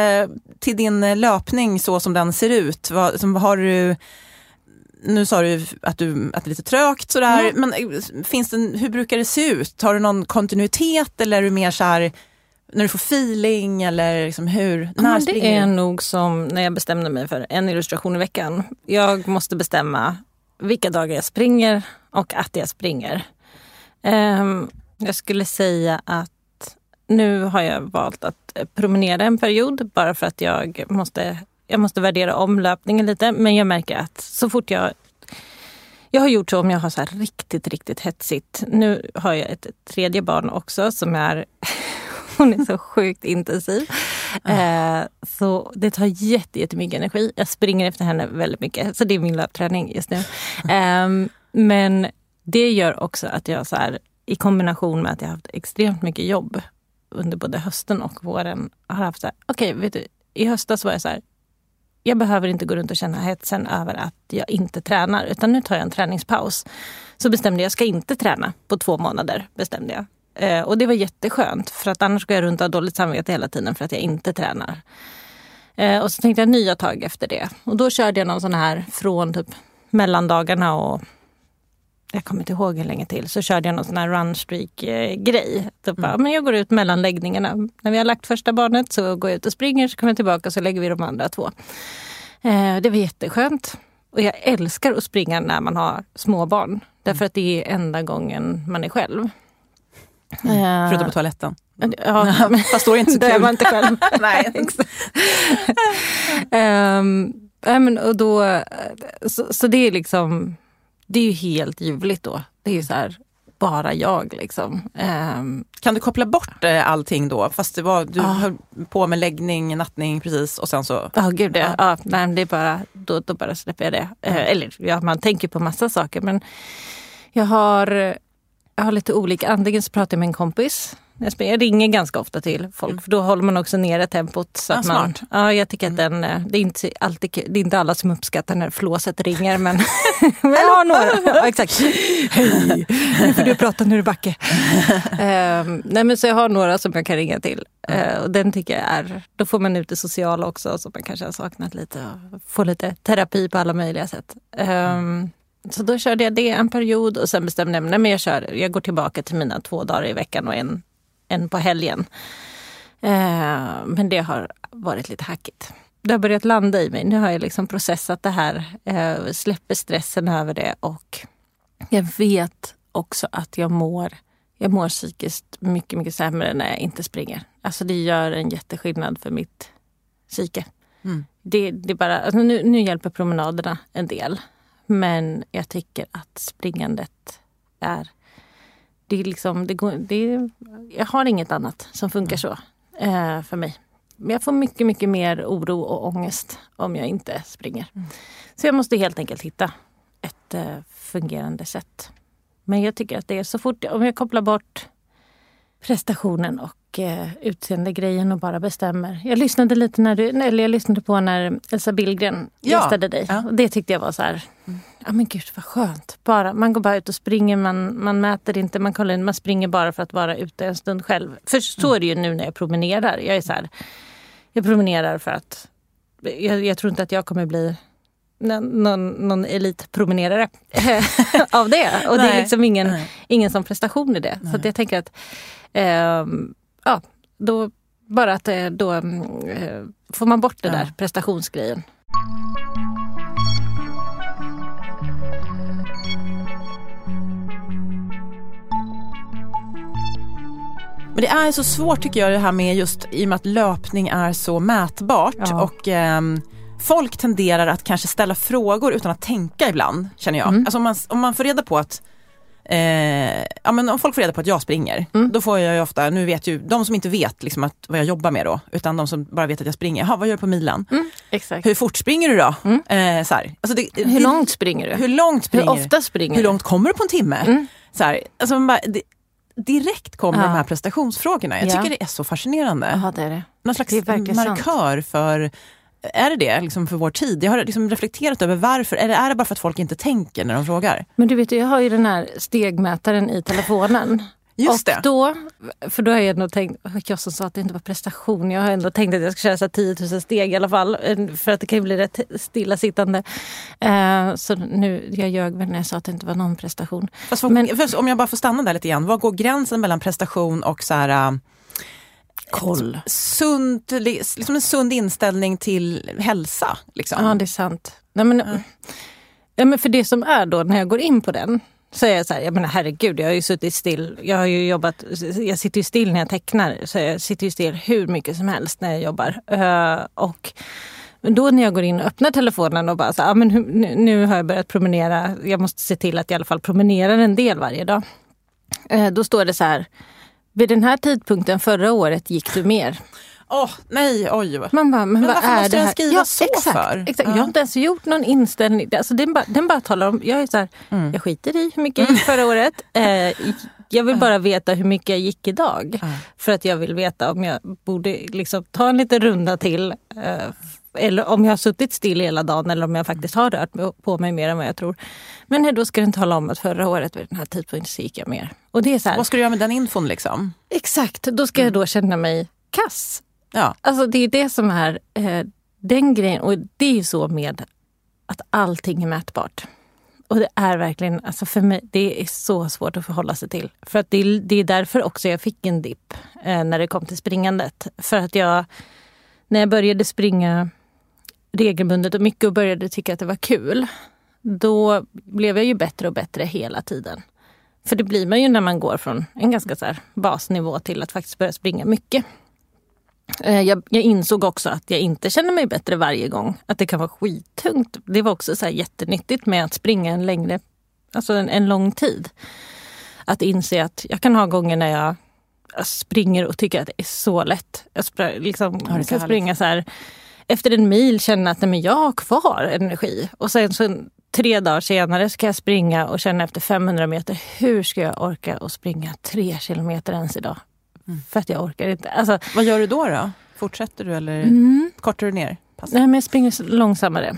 din löpning så som den ser ut, vad har du... Nu sa du att det är lite trögt sådär, men hur brukar det se ut? Har du någon kontinuitet eller är du mer så här när du får feeling eller liksom hur? Ja, det är nog som när jag bestämde mig för en illustration i veckan. Jag måste bestämma vilka dagar jag springer och att jag springer. Jag skulle säga att nu har jag valt att promenera en period bara för att jag måste värdera om löpningen lite, men jag märker att så fort jag har gjort så, om jag har så här riktigt, riktigt hetsigt. Nu har jag ett tredje barn också som hon är så sjukt intensiv. Så det tar jättemycket energi. Jag springer efter henne väldigt mycket, så det är min löpträning just nu. Men det gör också att jag så här, i kombination med att jag har haft extremt mycket jobb, under både hösten och våren har haft så här, okej, vet du, i höstas var jag så här, jag behöver inte gå runt och känna hetsen över att jag inte tränar, utan nu tar jag en träningspaus. Så bestämde jag ska inte träna på 2 månader, bestämde jag. Och det var jätteskönt, för att annars går jag runt och har dåligt samvete hela tiden för att jag inte tränar. Och så tänkte jag nya tag efter det. Och då körde jag någon sån här från typ mellandagarna och jag kommer inte ihåg hur länge till, så körde jag någon sån här runstreak-grej. Typ bara, men jag går ut mellan läggningarna. När vi har lagt första barnet så går jag ut och springer, så kommer jag tillbaka och så lägger vi de andra 2. Det var jätteskönt. Och jag älskar att springa när man har små barn. Därför att det är enda gången man är själv. Förutom på toaletten. Ja, fast då är det inte så kul. Det var inte själv. Nej. Men, och då, så det är liksom, det är ju helt ljuvligt då. Det är ju så här, bara jag liksom. Kan du koppla bort allting då? Fast det var, du höll på med läggning, nattning precis och sen så... Gud, det. Ja, nej, det är bara, då bara släpper jag det. Eller ja, man tänker på massa saker, men jag har lite olika. Antingen så pratar jag med en kompis. Jag ringer ganska ofta till folk, för då håller man också nere tempot. Så att man, smart. Ja, jag tycker att det är inte alltid, det är inte alla som uppskattar när flåset ringer, men jag har några. Ja, exakt. Hej, nu får du prata när du backar. Nej, men så jag har några som jag kan ringa till. Och den tycker jag är, då får man ut det sociala också, så man kanske har saknat lite och får lite terapi på alla möjliga sätt. Så då körde jag det en period och sen bestämde jag, nej, men jag går tillbaka till mina 2 dagar i veckan och en på helgen. Men det har varit lite hackigt. Det har börjat landa i mig. Nu har jag liksom processat det här, släpper stressen över det, och jag vet också att jag mår psykiskt mycket, mycket sämre när jag inte springer. Alltså det gör en jätteskillnad för mitt psyke. Det är bara, alltså nu hjälper promenaderna en del. Men jag tycker att springandet är... Det är liksom, jag har inget annat som funkar så för mig. Men jag får mycket, mycket mer oro och ångest om jag inte springer. Så jag måste helt enkelt hitta ett fungerande sätt. Men jag tycker att det är så fort... Om jag kopplar bort prestationen och utseende grejen och bara bestämmer. Jag lyssnade lite när Elsa Billgren gästade dig. Ja. Och det tyckte jag var så här... Ja, men gud, vad skönt. Man går bara ut och springer, man mäter inte, man springer bara för att vara ute en stund själv. För så är det ju nu när jag promenerar. Jag är så här, jag promenerar för att jag tror inte att jag kommer bli någon elitpromenerare av det. Och det är liksom ingen som prestation i det. Nej. Så att jag tänker att då får man bort det där prestationsgrejen. Men det är så svårt tycker jag det här med just i och med att löpning är så mätbart och folk tenderar att kanske ställa frågor utan att tänka ibland, känner jag. Alltså om man får reda på att om folk får reda på att jag springer, då får jag ju ofta, nu vet ju de som inte vet liksom vad jag jobbar med då, utan de som bara vet att jag springer, vad gör du på milen? Exakt. Hur fort springer du då? Så här. Alltså hur långt springer du? Hur ofta springer du? Hur långt kommer du på en timme? Så här, alltså direkt kommer de här prestationsfrågorna. Jag tycker det är så fascinerande. Ja, det är det. Någon slags markör för... Är det liksom för vår tid? Jag har liksom reflekterat över varför. Är det bara för att folk inte tänker när de frågar? Men du vet, jag har ju den här stegmätaren i telefonen. Just det. För då har jag ändå tänkt, jag som sa att det inte var prestation. Jag har ändå tänkt att jag ska köra så 10 000 steg i alla fall. För att det kan ju bli rätt stillasittande. Så nu, jag ljög väl när jag sa att det inte var någon prestation. Fast om jag bara får stanna där lite grann. Vad går gränsen mellan prestation och så här... koll. Liksom en sund inställning till hälsa. Liksom. Ja, det är sant. Nej, men för det som är då, när jag går in på den, så är jag så här, jag menar herregud, jag har ju suttit still. Jag har ju jobbat, jag sitter ju still när jag tecknar. Så jag sitter ju still hur mycket som helst när jag jobbar. Och då när jag går in och öppnar telefonen och bara så här, men nu har jag börjat promenera. Jag måste se till att jag i alla fall promenerar en del varje dag. Då står det så här: vid den här tidpunkten förra året gick du mer. Nej, oj. Man bara, men vad varför är måste det här? Jag skriva så för? Exakt. Jag har inte ens gjort någon inställning. Alltså den bara talar om, jag är så här, jag skiter i hur mycket jag gick förra året. Jag vill bara veta hur mycket jag gick idag. För att jag vill veta om jag borde liksom ta en liten runda till. Eller om jag har suttit still hela dagen eller om jag faktiskt har rört på mig mer än vad jag tror. Men då ska den tala om att förra året vid den här tidpunkten så gick jag mer. Och det är så här, vad ska du göra med den infon liksom? Exakt, då ska jag då känna mig kass. Ja. Alltså det är det som är den grejen. Och det är ju så med att allting är mätbart. Och det är verkligen, alltså för mig, det är så svårt att förhålla sig till. För att det är därför också jag fick en dipp när det kom till springandet. För att när jag började springa regelbundet och mycket och började tycka att det var kul, då blev jag ju bättre och bättre hela tiden. För det blir man ju när man går från en ganska så här basnivå till att faktiskt börja springa mycket. Jag insåg också att jag inte känner mig bättre varje gång. Att det kan vara skittungt. Det var också så här jättenyttigt med att springa en lång tid. Att inse att jag kan ha gånger när jag springer och tycker att det är så lätt. Jag ska springa så här efter en mil, känna att jag har kvar energi. Och sen så 3 dagar senare ska jag springa och känna efter 500 meter, hur ska jag orka att springa 3 kilometer ens idag? För att jag orkar inte. Alltså, vad gör du då? Fortsätter du eller kortar du ner? Nej, men jag springer långsammare.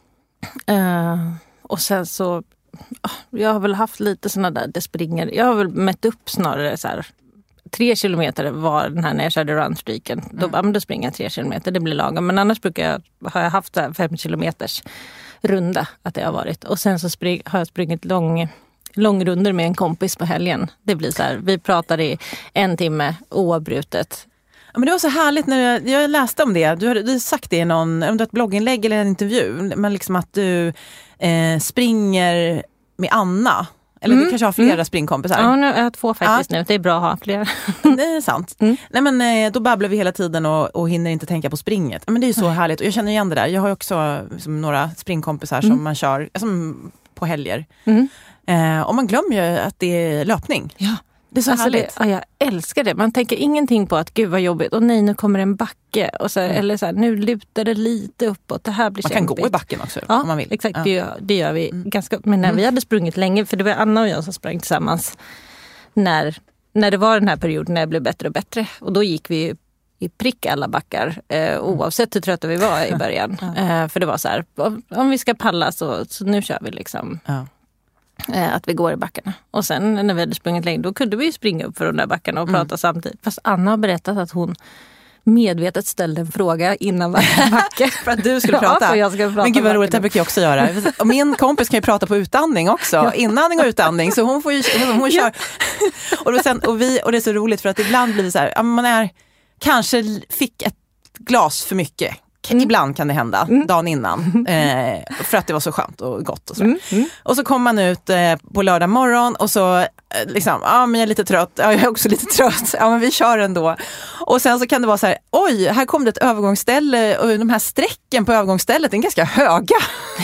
Och sen så, jag har väl haft lite sådana där, det springer. Jag har väl mätt upp snarare så här, 3 kilometer var den här när jag körde runstreaken. Då springer jag 3 kilometer, det blir lagom. Men annars har jag haft 5 kilometers runda att det har varit. Och sen så har jag sprungit långrunder med en kompis på helgen. Det blir så här, vi pratar i 1 timme oavbrutet. Ja, men det var så härligt när jag läste om det. Du hade sagt det i om det var ett blogginlägg eller en intervju. Men liksom att du springer med Anna. Eller du kanske har flera springkompisar. Ja, jag har 2 faktiskt nu. Det är bra att ha flera. Det är sant. Nej, men då babblar vi hela tiden och hinner inte tänka på springet. Men det är ju så härligt. Och jag känner igen det där. Jag har ju också liksom, några springkompisar som man kör på helger. Och man glömmer ju att det är löpning. Ja. Det är så härligt. Jag älskar det. Man tänker ingenting på att gud vad jobbigt. Och nej, nu kommer en backe. Och så, eller så här, nu lutar det lite uppåt. Det här blir man kämpigt. kan gå i backen också om man vill. Exakt. Det gör vi ganska. Men när vi hade sprungit länge, för det var Anna och jag som sprang tillsammans när det var den här perioden när jag blev bättre och bättre. Och då gick vi i prick alla backar, oavsett hur trötta vi var i början. För det var så här, om vi ska palla så nu kör vi liksom. Att vi går i backarna. Och sen när vi hade sprungit länge, då kunde vi ju springa upp för de där backarna och prata samtidigt. Fast Anna har berättat att hon medvetet ställde en fråga innan varje backe. För att du skulle prata. För jag skulle prata. Men gud vad roligt, det brukar jag också göra. Och min kompis kan ju prata på utandning också. Inandning och utandning. Så hon kör. Och det är så roligt för att ibland blir det så här, man kanske fick ett glas för mycket. Ibland kan det hända, dagen innan. För att det var så skönt och gott. Och så. Och så kommer man ut på lördag morgon och så liksom, men jag är lite trött. Ja, jag är också lite trött. Ja, men vi kör ändå. Och sen så kan det vara så här, oj, här kom det ett övergångsställe och de här strecken på övergångsstället är ganska höga.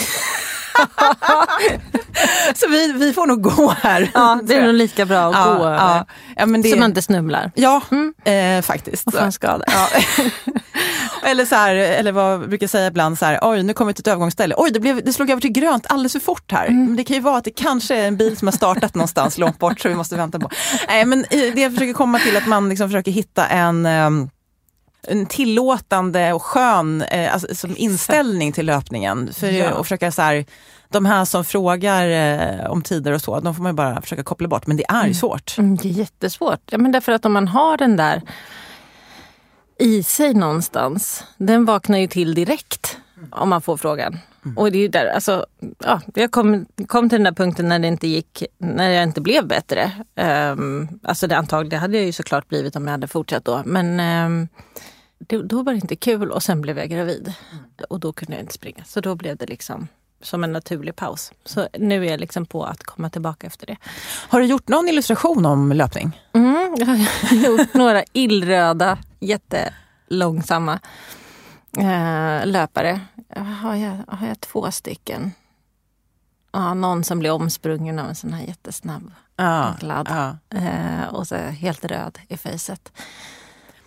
Så vi får nog gå här. Ja, det är nog lika bra att gå över. Ja, men så man inte snubblar. Ja, faktiskt. Och fan skada. Ja. Eller så här, eller vad jag brukar säga ibland så här, oj, nu kommer det ett övergångsställe. Oj, det slog över till grönt alldeles för fort här. Men det kan ju vara att det kanske är en bil som har startat någonstans långt bort så vi måste vänta på. Nej, men det jag försöker komma till att man liksom försöker hitta en tillåtande och skön som inställning till löpningen. För att försöka så här, de här som frågar om tider och så, de får man ju bara försöka koppla bort. Men det är ju svårt. Det är jättesvårt. Ja, men därför att om man har den där i sig någonstans, den vaknar ju till direkt om man får frågan. Och det är ju där, alltså, jag kom till den där punkten när det inte gick, när jag inte blev bättre. Alltså det antagligen hade jag ju såklart blivit om jag hade fortsatt då. Men då var det inte kul och sen blev jag gravid. Och då kunde jag inte springa. Så då blev det liksom som en naturlig paus. Så nu är jag liksom på att komma tillbaka efter det. Har du gjort någon illustration om löpning? Jag har gjort några illröda, jättelångsamma löpare. Har jag 2 stycken. Någon som blir omsprungen av en sån här jättesnabb glad. Och så helt röd i facet.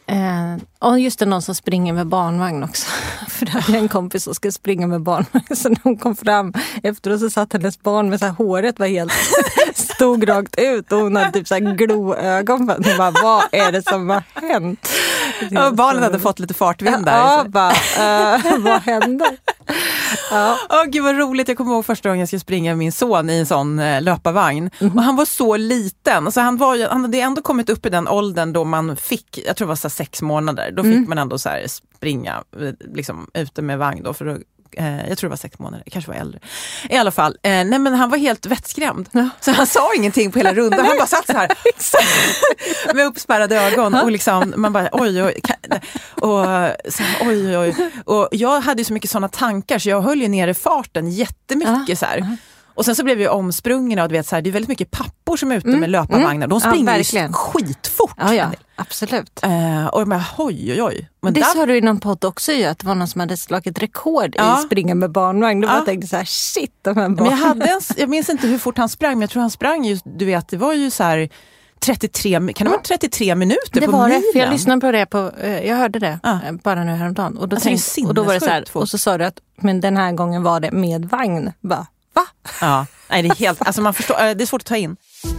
Och just det, någon som springer med barnvagn också. För det hade jag en kompis som skulle springa med barnvagn. Så när hon kom fram efteråt så satt hennes barn med så här, håret var helt stod rakt ut. Och hon hade typ så här gloögon. Hon bara, vad är det som har hänt? Och barnen hade fått lite fartvind där. Ja, bara, vad hände? Ja. Gud vad roligt, jag kommer ihåg första gången jag skulle springa med min son i en sån löparvagn. Och han var så liten, alltså han hade ändå kommit upp i den åldern då man fick, jag tror det var så 6 månader, då fick man ändå så här springa liksom ute med vagn då, för jag tror det var 6 månader, kanske var äldre. I alla fall, nej men han var helt vettskrämd. Ja. Så han sa ingenting på hela rundan, han bara satt så här med uppspärrade ögon och liksom, man bara oj. Och så här, oj. Och jag hade ju så mycket sådana tankar så jag höll ju nere farten jättemycket så här. Och sen så blev vi omsprungna och du vet så här, det är väldigt mycket pappor som är ute med löparvagnar. De springer ju skitfort. Ja, absolut. Och jag bara, oj. Men det sa du i någon podd också ju, att det var någon som hade slagit rekord i springa med barnvagn. Då jag tänkte så här, shit. Jag minns inte hur fort han sprang, men jag tror han sprang ju, du vet, det var ju så här 33, kan det vara 33 minuter det på var milen? Det, för jag lyssnade på det jag hörde det bara nu häromdagen. Och då, och då var det så här, och så sa du att men den här gången var det med vagn. Bara, va? Ja, nej, det är helt, alltså man förstår, det är svårt att ta in.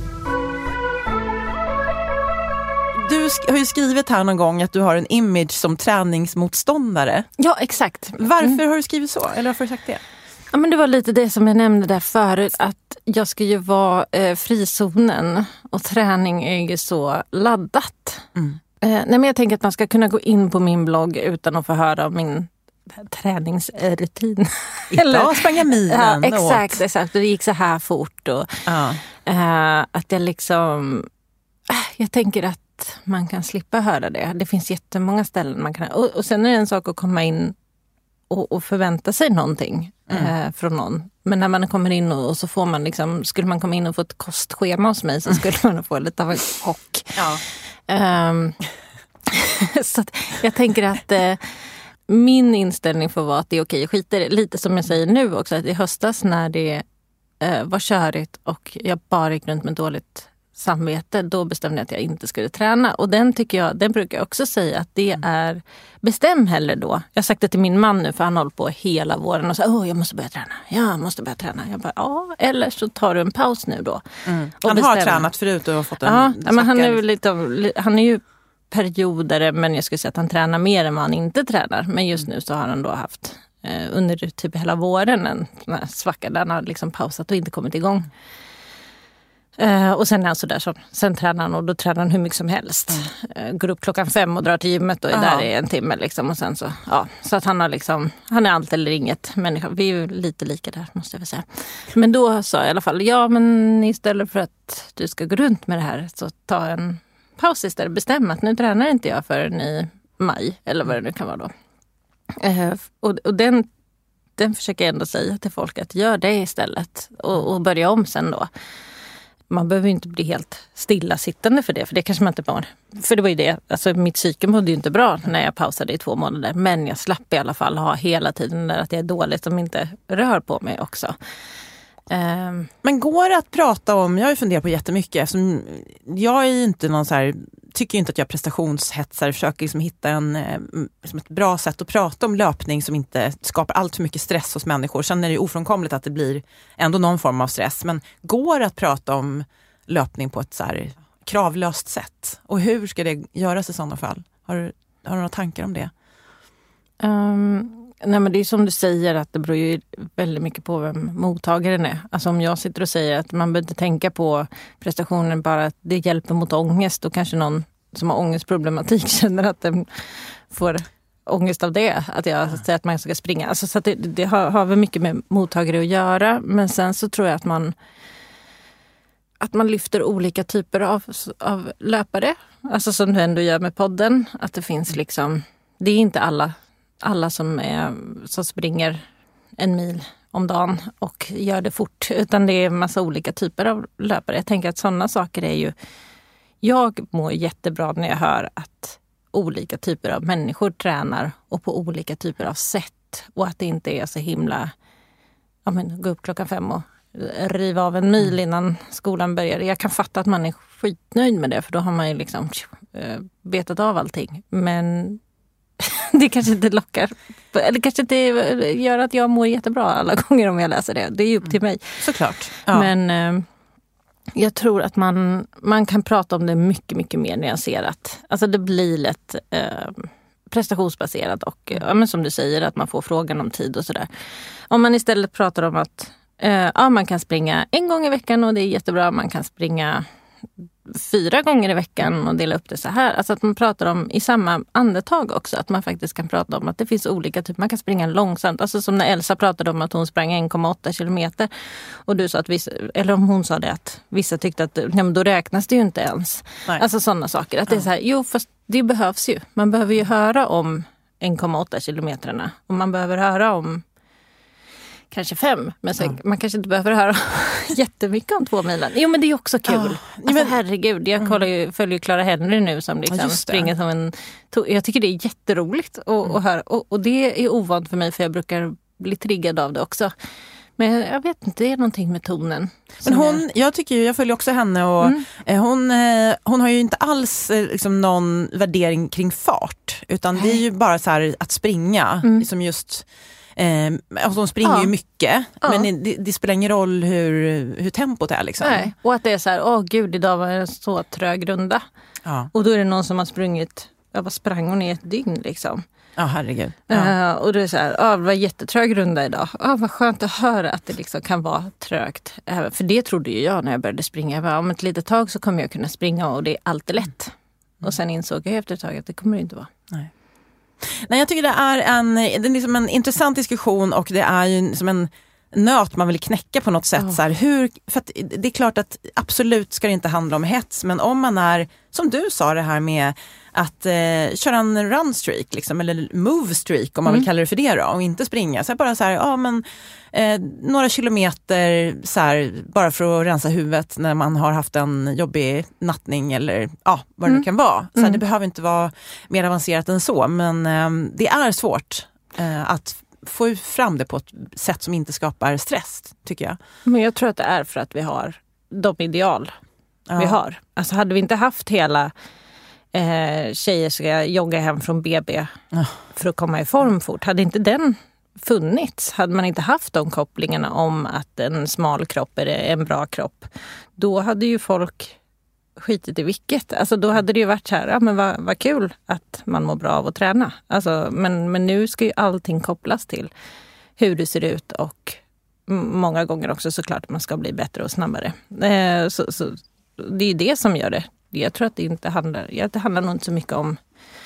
Du har ju skrivit här någon gång att du har en image som träningsmotståndare. Ja, exakt. Varför har du skrivit så? Eller varför har du sagt det? Ja, men det var lite det som jag nämnde där förut, att jag ska ju vara frizonen och träning är ju så laddat. Nej, men jag tänker att man ska kunna gå in på min blogg utan att få höra om min träningsrutin. Idag sprang jag milen. Ja, exakt. Det gick så här fort. Och, att jag liksom... Jag tänker att man kan slippa höra det. Det finns jättemånga ställen man kan... Och sen är det en sak att komma in och förvänta sig någonting från någon. Men när man kommer in och så får man liksom... Skulle man komma in och få ett kostschema hos mig så skulle man få lite av en chock. Ja. Så att jag tänker att... min inställning får vara att det är okej att skita det. Lite som jag säger nu också, att i höstas när det var körigt och jag bara gick runt med dåligt samvete, då bestämde jag att jag inte skulle träna. Och den brukar jag också säga att det är, bestäm heller då. Jag har sagt det till min man nu, för han håller på hela våren och säger, jag måste börja träna. Jag bara, eller så tar du en paus nu då. Han har tränat förut och har fått en men han är ju periodare, men jag skulle säga att han tränar mer än vad han inte tränar. Men just nu så har han då haft under typ hela våren en svacka där han har liksom pausat och inte kommit igång. Och sen är han så där, sen tränar han och då tränar han hur mycket som helst. Går upp 5:00 och drar till gymmet och är där i en timme liksom. Och sen så att han har liksom, han är allt eller inget människa. Vi är ju lite lika där, måste jag väl säga. Men då sa jag i alla fall, men istället för att du ska gå runt med det här, så ta en paus istället. Bestämma att nu tränar inte jag förrän i maj, eller vad det nu kan vara då. Och den försöker jag ändå säga till folk, att gör det istället. Och börja om sen då. Man behöver ju inte bli helt stillasittande för det kanske man inte mår. För det var ju det, alltså mitt psyke mådde ju inte bra när jag pausade i 2 månader. Men jag slapp i alla fall ha hela tiden där att jag är dåligt som inte rör på mig också. Men går det att prata om, jag har ju funderat på jättemycket, eftersom jag är inte någon så här, tycker inte att jag prestationshetsar, försöker liksom hitta liksom ett bra sätt att prata om löpning som inte skapar allt för mycket stress hos människor. Sen är det ofrånkomligt att det blir ändå någon form av stress, men går det att prata om löpning på ett så här kravlöst sätt? Och hur ska det göras i sådana fall? Har du några tankar om det? Nej, men det är som du säger, att det beror ju väldigt mycket på vem mottagaren är. Alltså om jag sitter och säger att man behöver inte tänka på prestationen, bara att det hjälper mot ångest, då kanske någon som har ångestproblematik känner att den får ångest av det. Att jag säger att man ska springa. Alltså, så att det har väl mycket med mottagare att göra. Men sen så tror jag att man lyfter olika typer av löpare. Alltså som du ändå gör med podden. Att det finns liksom, det är inte alla som springer 1 mil om dagen och gör det fort, utan det är en massa olika typer av löpare. Jag tänker att sådana saker är ju, jag mår jättebra när jag hör att olika typer av människor tränar och på olika typer av sätt, och att det inte är så himla gå upp 5:00 och riva av en mil innan skolan börjar. Jag kan fatta att man är skitnöjd med det, för då har man ju liksom betat av allting. Men det kanske inte lockar, eller kanske inte gör att jag mår jättebra alla gånger om jag läser det. Det är ju upp till mig. Såklart. Ja. Men jag tror att man kan prata om det mycket, mycket mer nyanserat. Alltså det blir lätt prestationsbaserat och men som du säger, att man får frågan om tid och sådär. Om man istället pratar om att man kan springa 1 gång i veckan och det är jättebra. Man kan springa 4 gånger i veckan och dela upp det så här. Alltså att man pratar om i samma andetag också. Att man faktiskt kan prata om att det finns olika typer. Man kan springa långsamt. Alltså som när Elsa pratade om att hon sprang 1,8 kilometer. Och du sa att vissa, eller om hon sa det, att vissa tyckte att då räknas det ju inte ens. Nej. Alltså sådana saker. Att det är så här, jo fast det behövs ju. Man behöver ju höra om 1,8 kilometrarna. Och man behöver höra om kanske 5, men sen, man kanske inte behöver höra jättemycket om 2 milen. Jo, men det är också kul. Alltså, herregud, jag följer ju Clara Henry nu som liksom springer som en... Jag tycker det är jätteroligt att höra. Och det är ovant för mig, för jag brukar bli triggad av det också. Men jag vet inte, det är någonting med tonen. Men jag följer också henne och hon har ju inte alls liksom någon värdering kring fart. Utan det är ju bara så här att springa som just... Alltså de springer ju mycket, men det spelar ingen roll hur tempot är liksom. Nej. Och att det är så här, gud, idag var det en så trög runda. Och då är det någon som har sprungit, vad sprang hon i ett dygn liksom. Ja, herregud. Och då är det så här, det var jättetrög runda idag. Vad skönt att höra att det liksom kan vara trögt. För det trodde ju jag när jag började springa. Jag bara, om ett litet tag så kommer jag kunna springa och det är alltid lätt. Och sen insåg jag efter ett tag att det kommer det inte vara. Nej, jag tycker det är liksom en intressant diskussion, och det är ju som en nöt man vill knäcka på något sätt. Så här, för att det är klart att absolut ska det inte handla om hets, men om man är, som du sa det här med att köra en run streak liksom, eller move streak om man vill kalla det för det då, och inte springa. Så bara så här, några kilometer så här, bara för att rensa huvudet när man har haft en jobbig nattning eller vad det nu kan vara. Så här, det behöver inte vara mer avancerat än så, men det är svårt att få fram det på ett sätt som inte skapar stress, tycker jag. Men jag tror att det är för att vi har de ideal vi har. Alltså hade vi inte haft hela tjejer ska jogga hem från BB för att komma i form fort. Hade inte den funnits, hade man inte haft de kopplingarna om att en smal kropp är en bra kropp, då hade ju folk skitit i vilket. Alltså då hade det ju varit så här, men vad kul att man mår bra av att träna. Alltså, men nu ska ju allting kopplas till hur det ser ut, och många gånger också såklart att man ska bli bättre och snabbare. Så det är det som gör det. Jag tror att det handlar nog inte så mycket om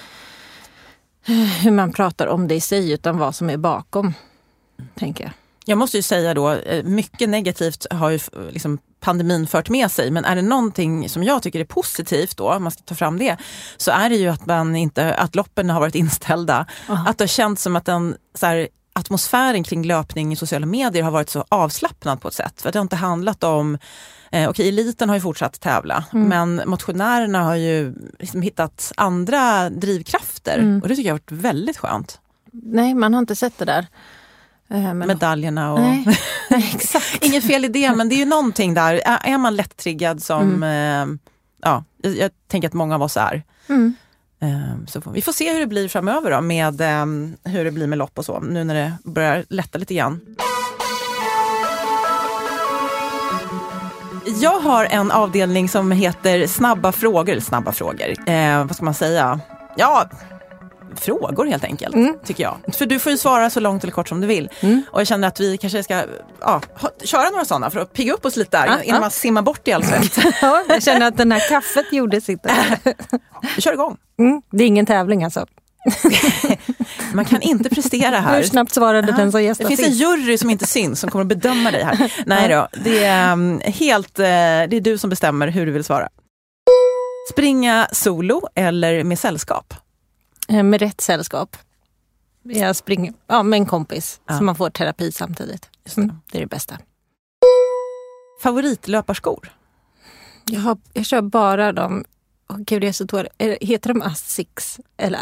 hur man pratar om det i sig, utan vad som är bakom, tänker jag. Jag måste ju säga då, mycket negativt har ju liksom pandemin fört med sig, men är det någonting som jag tycker är positivt då, om man ska ta fram det, så är det ju att loppen har varit inställda. Att det har känts som att atmosfären kring löpning i sociala medier har varit så avslappnad på ett sätt. För att det har inte handlat om, eliten har ju fortsatt tävla, men motionärerna har ju liksom hittat andra drivkrafter, och det tycker jag har varit väldigt skönt. Nej, man har inte sett det där. Medaljerna och... Nej, exakt. Inget fel i det, men det är ju någonting där. Är man lätt-triggad som... jag tänker att många av oss är. Så vi får se hur det blir framöver då, med hur det blir med lopp och så, nu när det börjar lätta lite grann. Jag har en avdelning som heter snabba frågor. Vad ska man säga? Frågor helt enkelt, tycker jag. För du får ju svara så långt eller kort som du vill. Och jag känner att vi kanske ska köra några sådana för att pigga upp oss lite där innan man simmar bort i allsvett. Jag känner att den här kaffet gjorde sitt. Vi kör igång. Det är ingen tävling alltså. Man kan inte prestera här. Hur snabbt svarade den som gästade? Det finns en jury som inte syns som kommer att bedöma dig här. Nej då, det är du som bestämmer hur du vill svara. Springa solo eller med sällskap? Med rätt sällskap. Jag springer med en kompis så man får terapi samtidigt. Det är det bästa. Favoritlöparskor? Jag kör bara de... Gud, det är så tåligt. Heter de Asics? Eller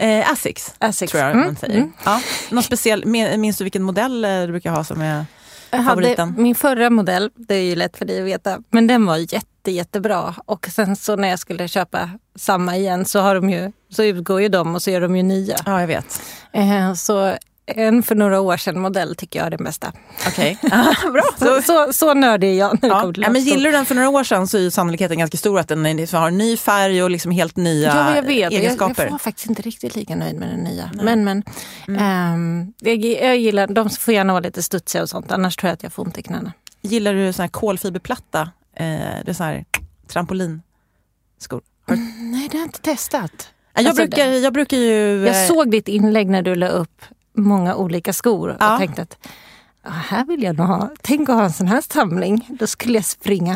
Asics tror jag man säger. Någon speciell, minns du vilken modell du brukar ha som är... favoriten? Min förra modell, det är ju lätt för dig att veta, men den var jättebra. Och sen så när jag skulle köpa samma igen så utgår ju de och så gör de ju nya. Ja, jag vet. Så en för några år sedan modell tycker jag är den bästa. Okej, bra. Så nördig är jag när det kommer till men gillar du den för några år sedan så är ju sannolikheten ganska stor att den har ny färg och liksom helt nya egenskaper. Jag var faktiskt inte riktigt lika nöjd med den nya. Men jag gillar, de får gärna vara lite studsiga och sånt, annars tror jag att jag får ont i knäna. Gillar du sån här kolfiberplatta? Det är sån här trampolinskor? Nej, det har jag inte testat. Jag brukar ju... Jag såg ditt inlägg när du la upp många olika skor och tänkte att här vill jag nog ha. Tänk att ha en sån här samling. Då skulle jag springa.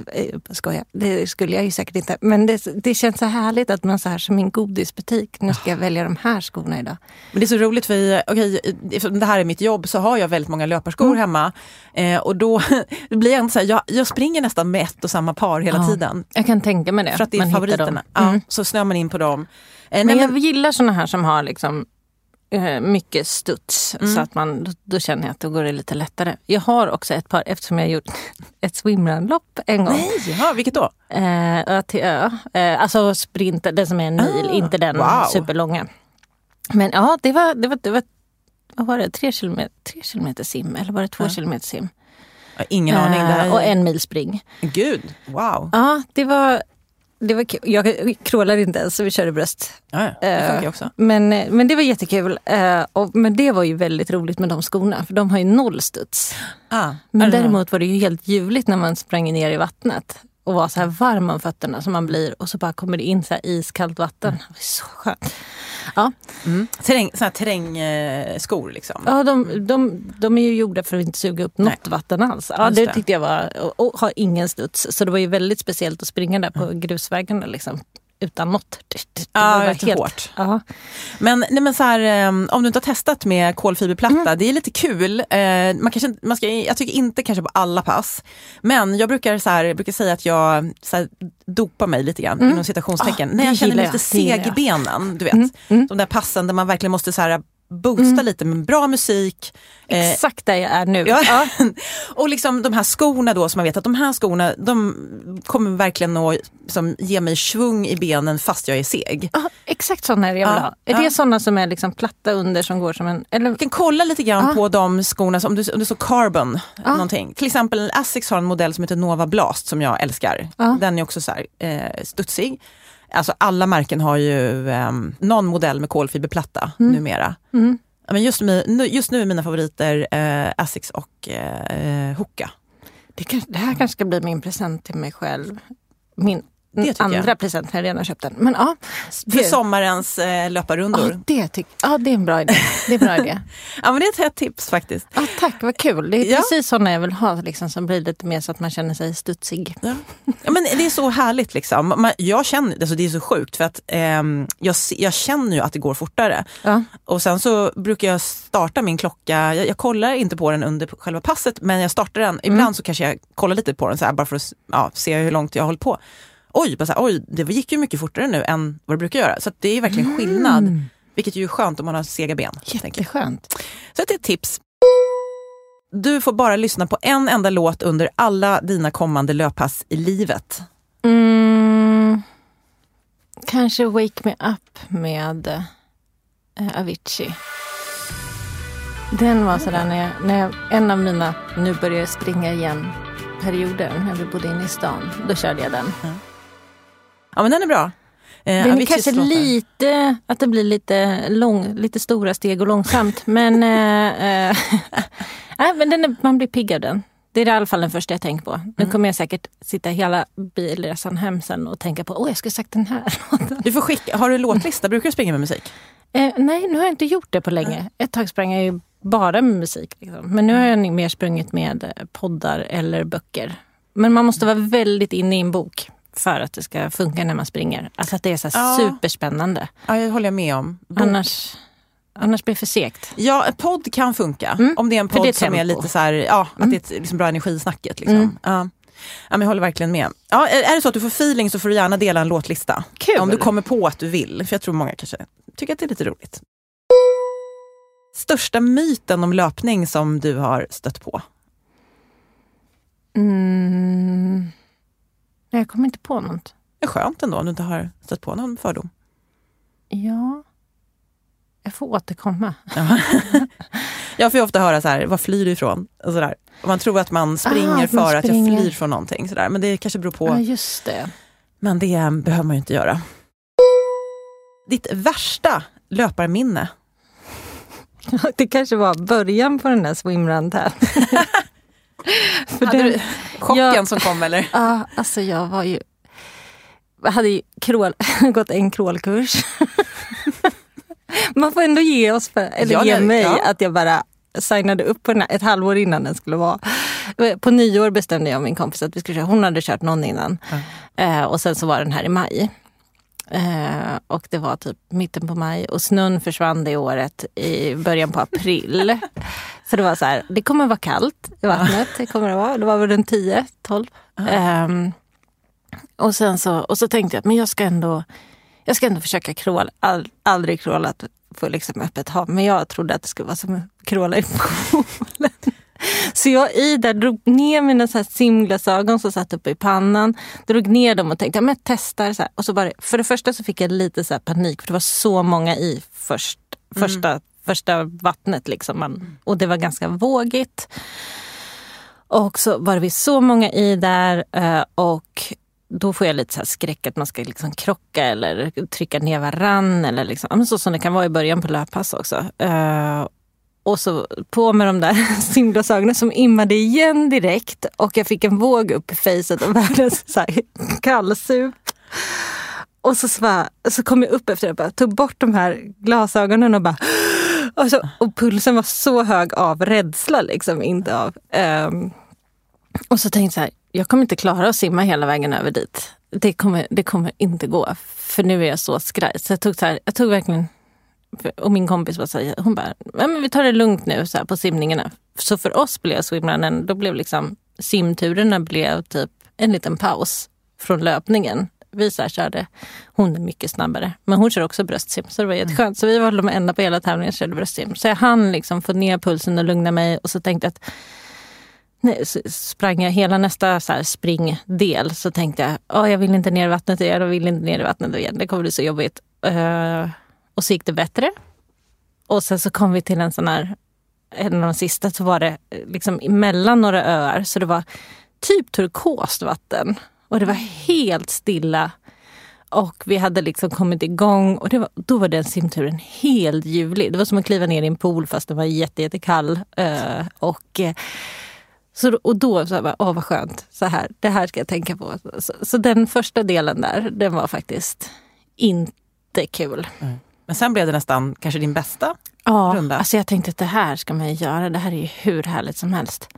Det skulle jag ju säkert inte. Men det känns så härligt att man så här som en godisbutik. Nu ska jag välja de här skorna idag. Men det är så roligt för det här är mitt jobb så har jag väldigt många löparskor hemma. Och då blir jag inte så här, jag springer nästan med ett och samma par hela tiden. Jag kan tänka mig det. För att det är favoriterna. Så snör man in på dem. Men jag gillar såna här som har liksom mycket studs så att då känner jag att då går det lite lättare. Jag har också ett par, eftersom jag gjort ett swimrunlopp en gång. Nej, vilket då? Alltså sprinter, den som är en mil, inte den superlånga. Men ja, det var vad var det? 3 kilometer sim eller var det 2 kilometer sim? Ingen aning. Och 1 mil spring. Gud, wow. Ja, det var kul. Jag krålade inte ens så vi körde bröst. Ja, det funkar också. Men det var jättekul. Men det var ju väldigt roligt med de skorna. För de har ju 0 studs. Men däremot var det ju helt ljuvligt när man sprang ner i vattnet. Och var så här varm om fötterna som man blir. Och så bara kommer det in så här iskallt vatten. Det var så skönt. Ja. Terrängskor liksom. Ja, de är ju gjorda för att inte suga upp något vatten alls. Ja, det tyckte jag var, och har ingen studs. Så det var ju väldigt speciellt att springa där på grusvägarna liksom. Utan något. Det var helt hårt. Ja. Men så här, om du inte har testat med kolfiberplatta, det är lite kul. Jag tycker inte kanske på alla pass. Men jag brukar säga att jag så här, dopar mig lite grann inom citationstecken. När jag känner mig lite seg i benen, du vet. De där passen där man verkligen måste så här boosta lite med bra musik. Exakt där jag är nu. Ja. Och liksom de här skorna då som man vet att de här skorna de kommer verkligen att liksom, ge mig svung i benen fast jag är seg. Exakt sådana är det jag vill ha. Är det sådana som är liksom platta under som går som en... Eller... Du kan kolla lite grann på de skorna om du så Carbon någonting. Till exempel Asics har en modell som heter Nova Blast som jag älskar. Den är också så här studsig. Alltså alla märken har ju någon modell med kolfiberplatta numera. Men just nu är mina favoriter Asics och Hoka. Det här kanske ska bli min present till mig själv. Min andra present när jag redan köpt den. Men för sommarens löparrundor. Det är en bra idé. Det är en bra idé. Ja, men det är ett tips faktiskt. Tack, vad kul. Det är precis sådana jag vill ha liksom, som blir lite mer så att man känner sig studsig. Ja, men det är så härligt liksom. Jag känner, alltså det är så sjukt för att jag känner ju att det går fortare. Och sen så brukar jag starta min klocka. Jag kollar inte på den under själva passet, men jag startar den. Ibland så kanske jag kollar lite på den så här, bara för att se hur långt jag håller på. Oj, det gick ju mycket fortare nu än vad det brukar göra. Så det är verkligen skillnad. Vilket är ju skönt om man har sega ben. Jätteskönt. Så det är ett tips. Du får bara lyssna på en enda låt under alla dina kommande löppass i livet. Kanske Wake Me Up med Avicii. Den var sådär när jag en av mina nu börjar springa igen perioder när vi bodde inne i stan. Då körde jag den. Ja, men den är bra. Den är kanske lite, att det blir lite stora steg och långsamt. Men, men man blir pigg av den. Det är i alla fall den första jag tänker på. Nu kommer jag säkert sitta hela bilresan hem sen och tänka på, jag skulle sagt den här låten. Du får har du en låtlista? Brukar du springa med musik? Nej, nu har jag inte gjort det på länge. Ett tag sprang jag ju bara med musik. Liksom. Men nu har jag mer sprungit med poddar eller böcker. Men man måste vara väldigt inne i en bok för att det ska funka när man springer. Alltså att det är så superspännande. Ja, det håller jag med om. Annars blir det för segt. Ja, en podd kan funka. Om det är en podd som är lite så här, att det är liksom bra energisnacket. Liksom. Ja, men jag håller verkligen med. Ja, är det så att du får feeling så får du gärna dela en låtlista. Kul. Om du kommer på att du vill. För jag tror många kanske tycker att det är lite roligt. Största myten om löpning som du har stött på? Jag kommer inte på något. Det är skönt ändå om du inte har stött på någon fördom. Ja. Jag får återkomma. Jag får ju ofta höra så här, vad flyr du ifrån? Och så där. Man tror att man springer att jag flyr från någonting. Så där. Men det kanske beror på. Ja, just det. Men det behöver man ju inte göra. Ditt värsta löparminne? Det kanske var början på den där swimrun här. Hade du chocken som kom eller? Ja, alltså jag hade ju gått en crawlkurs. Man får ändå ge oss ge mig att jag bara signade upp på den här ett halvår innan den skulle vara. På nyår bestämde jag och min kompis att vi skulle köra. Hon hade kört någon innan. Och sen så var den här i maj. Och det var typ mitten på maj. Och snön försvann det året i början på april. Så det var så här, det kommer vara kallt i vattnet. Det var väl den 10-12. Och så tänkte jag att men jag ska ändå försöka kråla. Aldrig krålat på liksom öppet hav. Men jag trodde att det skulle vara som att kråla i poolen. Så jag drog ner mina så här simglasögon som satt uppe i pannan. Drog ner dem och tänkte, jag testar så här. Och så bara, för det första så fick jag lite så här panik. För det var så många i första vattnet liksom. Och det var ganska vågigt. Och så var vi så många i där. Och då får jag lite så här skräck att man ska liksom krocka eller trycka ner varann. Eller liksom, så som det kan vara i början på löppass också. Och så på med de där simglasögonen som immade igen direkt. Och jag fick en våg upp i facet och världens så här kallsup. Och så kom jag upp efter det och bara tog bort de här glasögonen och bara... Och pulsen var så hög av rädsla liksom, inte av... och så tänkte jag så här, jag kommer inte klara att simma hela vägen över dit. Det kommer inte gå, för nu är jag så skraj. Så jag tog verkligen... Och min kompis var så här, hon bara, men vi tar det lugnt nu så här, på simningarna. Så för oss blev swimrunnen, då blev liksom simturerna blev typ en liten paus från löpningen. Vi så här körde, hon är mycket snabbare, men hon kör också bröstsim, så det var jätteskönt. Så vi var de enda på hela tävlingen som körde bröstsim. Så jag hann liksom få ner pulsen och lugna mig, och så tänkte jag att nej, så sprang jag hela nästa så här springdel, så tänkte jag, jag vill inte ner i vattnet igen och vill inte ner i vattnet igen. Det kommer bli så jobbigt. Och så gick det bättre. Och sen så kom vi till en sån här, en av de sista, så var det liksom mellan några öar. Så det var typ turkost vatten. Och det var helt stilla. Och vi hade liksom kommit igång. Och då var den simturen helt ljuvlig. Det var som att kliva ner i en pool fast den var jättekall. Och då så bara, vad skönt. Det här ska jag tänka på. Så den första delen där, den var faktiskt inte kul. Men sen blev det nästan kanske din bästa runda. Ja, alltså jag tänkte att det här ska man göra. Det här är ju hur härligt som helst.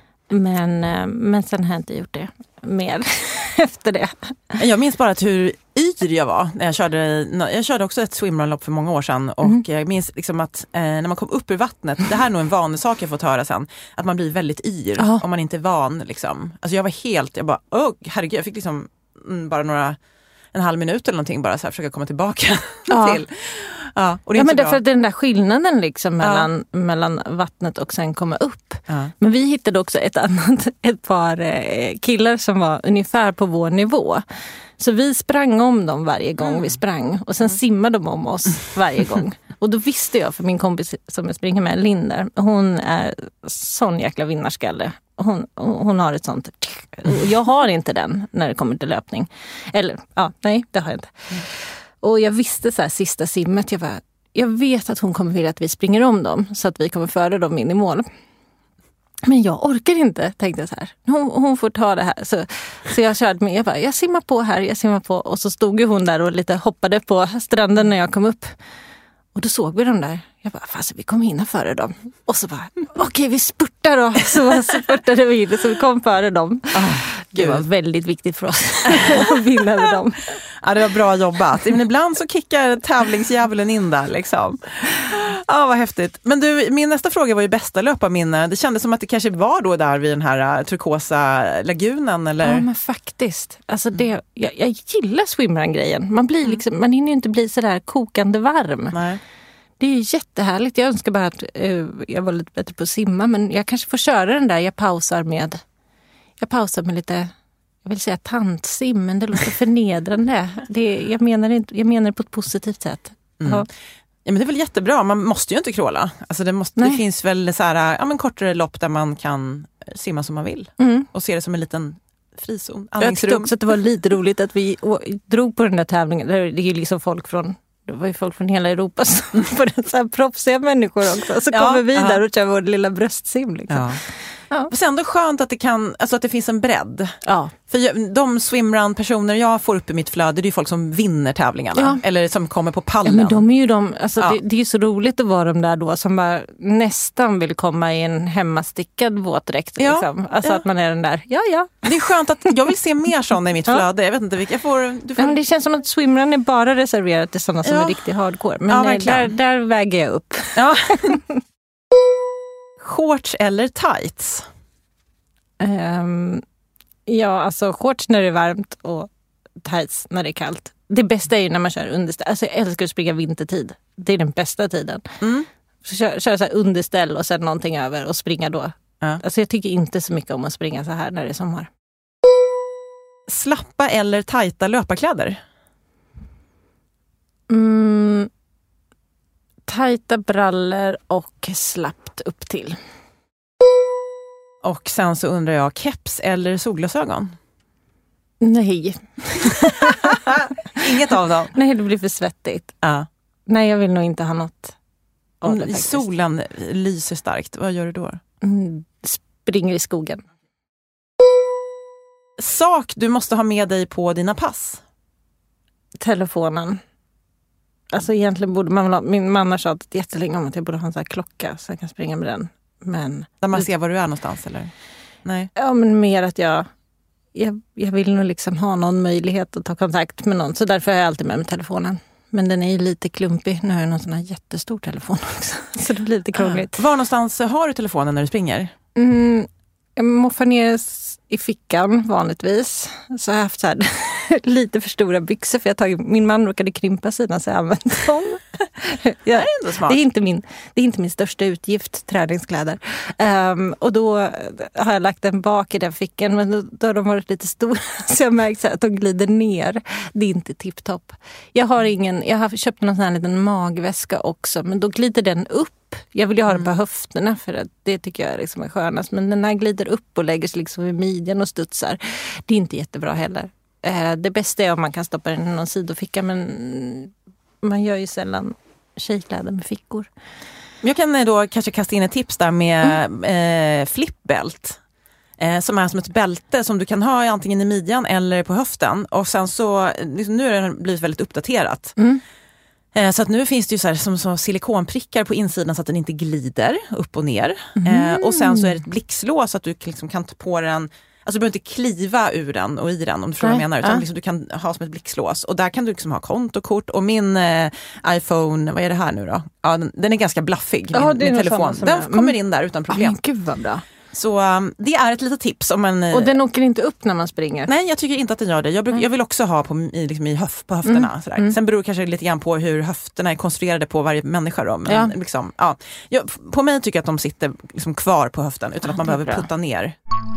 Men sen har jag inte gjort det mer efter det. Jag minns bara hur yr jag var när jag körde också ett swimrunlopp för många år sedan. Och jag minns liksom att när man kom upp ur vattnet, det här är nog en vanlig sak jag fått höra sen, att man blir väldigt yr om man inte är van liksom. Alltså jag bara, herregud, jag fick liksom bara en halv minut eller någonting bara så här, försöka komma tillbaka till. Ja, och det är men bra. därför att den där skillnaden liksom mellan vattnet och sen komma upp. Ja. Men vi hittade också ett par killar som var ungefär på vår nivå. Så vi sprang om dem varje gång vi sprang. Och sen simmade de om oss varje gång. Och då visste jag, för min kompis som jag springer med, Linder, hon är sån jäkla vinnarskalle. Hon har ett sånt. Och jag har inte den när det kommer till löpning. Eller, nej, det har jag inte. Och jag visste så här, sista simmet, jag vet att hon kommer vilja att vi springer om dem så att vi kommer föra dem in i mål. Men jag orkar inte, tänkte jag så här. Hon får ta det här. Så jag körde med, jag simmar på här, jag simmar på. Och så stod ju hon där och lite hoppade på stranden när jag kom upp. Och då såg vi dem där. Jag bara, fast vi kommer hinna före dem. Och så bara, okej, vi spurtar då. Så spurtade vi in, så vi kom före dem. Det var väldigt viktigt för oss att vinna över dem. Ja, det var bra jobbat. Men ibland så kickar tävlingsdjävulen in där liksom. Ja, vad häftigt. Men du, min nästa fråga var ju bästa löparminne. Det kändes som att det kanske var då där vid den här turkosa lagunen, eller? Ja, men faktiskt. Alltså jag gillar swimrun-grejen. Man hinner ju inte bli så där kokande varm. Nej. Det är ju jättehärligt. Jag önskar bara att jag var lite bättre på att simma. Men jag kanske får köra den där. Jag pausar med Jag pausar med lite, jag vill säga tantsim, men det låter förnedrande. Jag menar det på ett positivt sätt. Ja, men det är väl jättebra. Man måste ju inte kråla. Alltså det finns väl så här, kortare lopp där man kan simma som man vill. Och se det som en liten frizon. Jag tyckte också att det var lite roligt att vi drog på den där tävlingen. Det är ju liksom det var ju folk från hela Europa som på den så här proffsiga människor också. Så kommer vi där och kör vår lilla bröstsim liksom. Ja. Men sen ändå skönt att att det finns en bredd. Ja. För de swimrun-personer jag får upp i mitt flöde, det är ju folk som vinner tävlingarna. Eller som kommer på pallen. Ja, men de är ju det är ju så roligt att vara de där då som bara nästan vill komma i en hemmastickad våtdräkt. Liksom. Alltså att man är den där, Det är skönt att jag vill se mer sådana i mitt flöde. Jag vet inte vilka Men det känns som att swimrun är bara reserverat till sådana som är riktigt hardcore. Men där väger jag upp. Ja. Shorts eller tights? Alltså shorts när det är varmt och tights när det är kallt. Det bästa är ju när man kör underställ. Alltså jag älskar att springa vintertid. Det är den bästa tiden. Så köra så här underställ och sen någonting över och springa då. Ja. Alltså jag tycker inte så mycket om att springa så här när det är sommar. Slappa eller tajta löparkläder? Tajta brallor och slappt upp till. Och sen så undrar jag, keps eller solglasögon? Nej. Inget av dem? Nej, det blir för svettigt. Nej, jag vill nog inte ha något av det faktiskt. Solen lyser starkt, vad gör du då? Springer i skogen. Sak du måste ha med dig på dina pass? Telefonen. Alltså egentligen borde man ha, min man har tjatat jättelänge om att jag borde ha en sån här klocka så jag kan springa med den. Men där man ser var du är någonstans eller? Nej. Ja, men mer att jag vill nog liksom ha någon möjlighet att ta kontakt med någon. Så därför har jag alltid med mig telefonen. Men den är ju lite klumpig. Nu har jag någon sån här jättestor telefon också. Så det blir lite krångligt. Var någonstans har du telefonen när du springer? Jag moffar ner i fickan vanligtvis. Så har jag haft så här lite för stora byxor för min man råkade krympa sina så jag använde dem. Det är ändå smart. Det är inte min största utgift, träningskläder. Och då har jag lagt den bak i den fickan, men då har de varit lite stora så jag märkt att de glider ner. Det är inte tipptopp. Jag har köpt någon sån här liten magväska också, men då glider den upp. Jag vill ju ha den på höfterna för att det tycker jag liksom är skönast. Men den här glider upp och lägger sig liksom i midjan och studsar. Det är inte jättebra heller. Det bästa är om man kan stoppa den i någon sidoficka, men man gör ju sällan tjejkläder med fickor. Jag kan då kanske kasta in ett tips där med flipbelt. Som är som ett bälte som du kan ha antingen i midjan eller på höften. Och sen så, liksom, nu har det blivit väldigt uppdaterat. Så att nu finns det ju så här, som silikonprickar på insidan så att den inte glider upp och ner. Och sen så är det ett blixtlås så att du liksom kan ta på den. Alltså du behöver inte kliva ur den och i den om du förstår vad jag menar. Utan liksom, du kan ha som ett blixtlås. Och där kan du liksom ha kontokort. Och min iPhone, vad är det här nu då? Ja, den är ganska blaffig, min telefon. Den kommer in där utan problem. Gud vad bra. Så det är ett litet tips. Om man, och den åker inte upp när man springer? Nej, jag tycker inte att den gör det. Jag vill också ha på höfterna. Sådär. Sen beror det kanske lite grann på hur höfterna är konstruerade på varje människa. Då. Men liksom, på mig tycker jag att de sitter liksom kvar på höften utan att man behöver putta ner.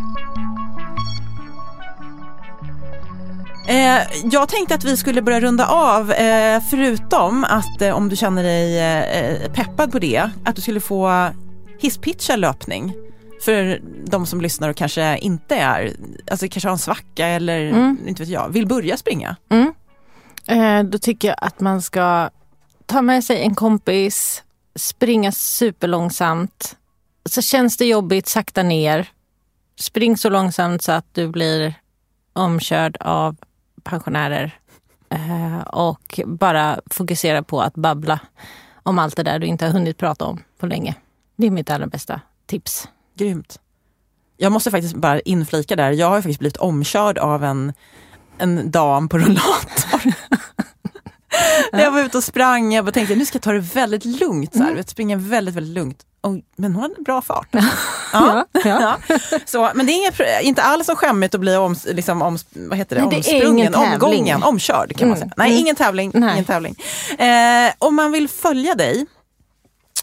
Jag tänkte att vi skulle börja runda av, förutom att om du känner dig peppad på det, att du skulle få hisspitcha löpning för de som lyssnar och kanske inte är, alltså kanske har en svacka eller inte vet jag, vill börja springa. Då tycker jag att man ska ta med sig en kompis, springa superlångsamt, så känns det jobbigt, sakta ner, spring så långsamt så att du blir omkörd av pensionärer och bara fokusera på att babbla om allt det där du inte har hunnit prata om på länge. Det är mitt allra bästa tips. Grymt. Jag måste faktiskt bara inflika där. Jag har faktiskt blivit omkörd av en dam på rullator. När jag var ute och sprang, jag tänkte nu ska jag ta det väldigt lugnt. Så här. Jag springer väldigt, väldigt lugnt. Men hon hade bra fart. Ja. Så, men det är inte alls så skämmigt att bli omsprungen, omgången, omkörd kan man säga. Nej, ingen tävling. Ingen tävling. Om man vill följa dig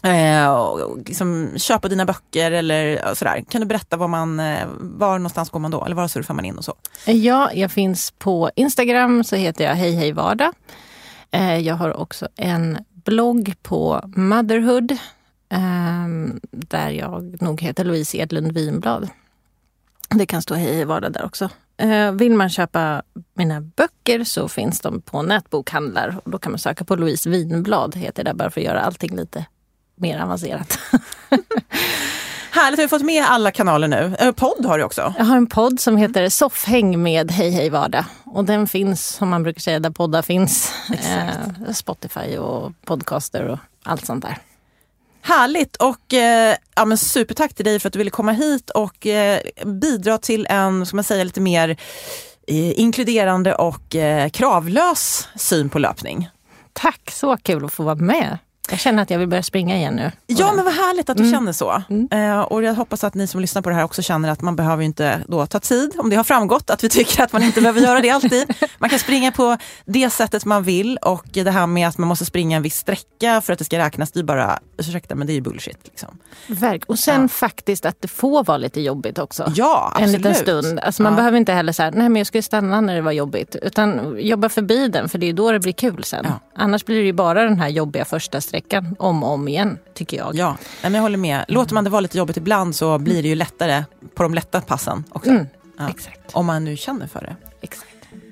och liksom köpa dina böcker eller sådär. Kan du berätta var någonstans går man då? Eller var surfar man in och så? Ja, jag finns på Instagram, så heter jag Hej Hej Vardag. Jag har också en blogg på Motherhood där jag nog heter Louise Edlund Winblad. Det kan stå Hej Hej Vardag där också. Vill man köpa mina böcker så finns de på nätbokhandlar. Och då kan man söka på Louise Winblad, heter det, bara för att göra allting lite mer avancerat. Härligt, har vi fått med alla kanaler nu. Podd har du också. Jag har en podd som heter Soffhäng med Hej Hej Vardag. Och den finns, som man brukar säga, där poddar finns. Spotify och podcaster och allt sånt där. Härligt, och men supertack till dig för att du ville komma hit och bidra till en, ska man säga, lite mer inkluderande och kravlös syn på löpning. Tack, så kul att få vara med. Jag känner att jag vill börja springa igen nu. Ja, men vad härligt att du känner så. Och jag hoppas att ni som lyssnar på det här också känner att man behöver inte då ta tid. Om det har framgått att vi tycker att man inte behöver göra det alltid. Man kan springa på det sättet man vill. Och det här med att man måste springa en viss sträcka för att det ska räknas, det är bara, ursäkta, men det är ju bullshit. Liksom. Och sen faktiskt att det får vara lite jobbigt också. Ja, absolut. En liten stund. Alltså man behöver inte heller säga, nej men jag skulle stanna när det var jobbigt. Utan jobba förbi den, för det är då det blir kul sen. Ja. Annars blir det ju bara den här jobbiga första sträckan om och om igen, tycker jag. Ja, men jag håller med. Låter man det vara lite jobbigt ibland så blir det ju lättare på de lätta passen också. Ja. Exakt. Om man nu känner för det. Exakt.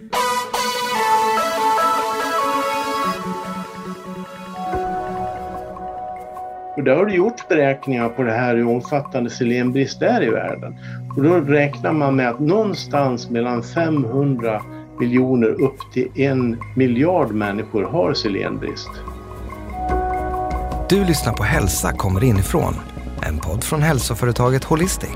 Och där har det gjorts beräkningar på det här hur omfattande selenbrist är i världen. Och då räknar man med att någonstans mellan 500 miljoner upp till 1 miljard människor har selenbrist. Du lyssnar på Hälsa kommer inifrån. En podd från hälsoföretaget Holistic.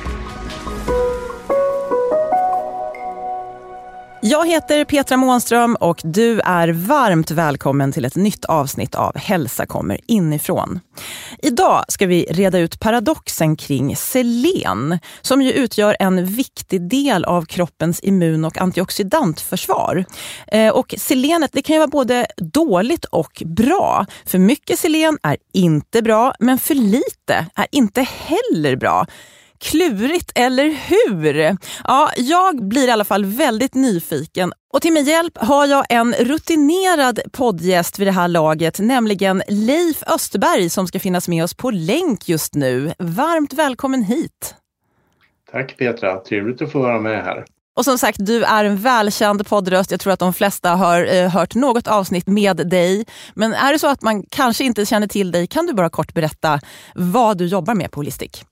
Jag heter Petra Månström och du är varmt välkommen till ett nytt avsnitt av Hälsa kommer inifrån. Idag ska vi reda ut paradoxen kring selen, som ju utgör en viktig del av kroppens immun- och antioxidantförsvar. Och selenet, det kan ju vara både dåligt och bra. För mycket selen är inte bra, men för lite är inte heller bra. Klurigt, eller hur? Ja, jag blir i alla fall väldigt nyfiken. Och till min hjälp har jag en rutinerad poddgäst vid det här laget, nämligen Leif Österberg, som ska finnas med oss på länk just nu. Varmt välkommen hit. Tack Petra, trevligt att få vara med här. Och som sagt, du är en välkänd poddröst. Jag tror att de flesta har hört något avsnitt med dig. Men är det så att man kanske inte känner till dig, kan du bara kort berätta vad du jobbar med på Holistic?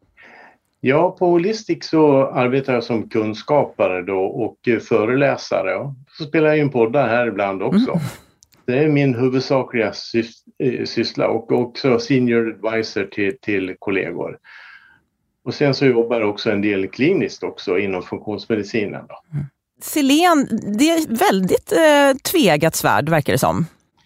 Ja, på Holistic så arbetar jag som kunskapare då och föreläsare. Så spelar jag in poddar här ibland också. Det är min huvudsakliga syssla och också senior advisor till kollegor. Och sen så jobbar jag också en del kliniskt också inom funktionsmedicinen. Då. Selen, det är väldigt tvegat svärd, verkar det som.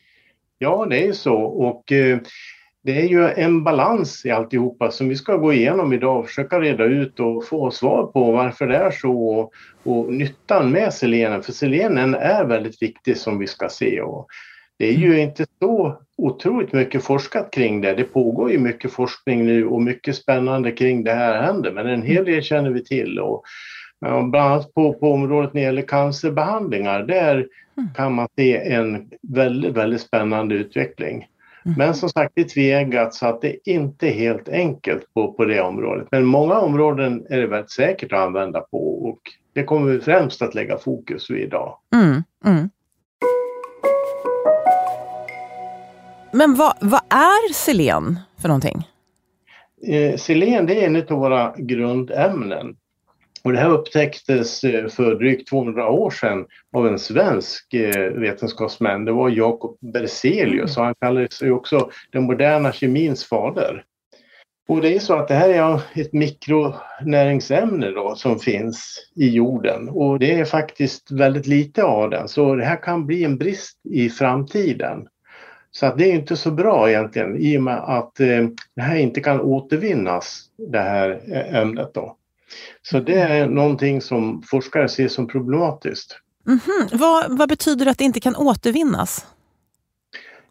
Ja, det är så, och det är ju en balans i alltihopa som vi ska gå igenom idag och försöka reda ut och få svar på varför det är så och nyttan med selenen. För selenen är väldigt viktig, som vi ska se, och det är ju inte så otroligt mycket forskat kring det. Det pågår ju mycket forskning nu och mycket spännande kring det här händer, men en hel del känner vi till. Och bland annat på området när det gäller cancerbehandlingar, där kan man se en väldigt, väldigt spännande utveckling. Men som sagt, det är tvegat, så att det inte är helt enkelt på det området. Men många områden är det väldigt säkert att använda på, och det kommer vi främst att lägga fokus vid idag. Men vad är selen för någonting? Selen, det är en av våra grundämnen. Och det här upptäcktes för drygt 200 år sedan av en svensk vetenskapsman. Det var Jacob Berzelius, och han kallades ju också den moderna kemins fader. Och det är så att det här är ett mikronäringsämne då, som finns i jorden. Och det är faktiskt väldigt lite av den. Så det här kan bli en brist i framtiden. Så att det är inte så bra egentligen, i och med att det här inte kan återvinnas, det här ämnet då. Så det är någonting som forskare ser som problematiskt. Vad betyder det att det inte kan återvinnas?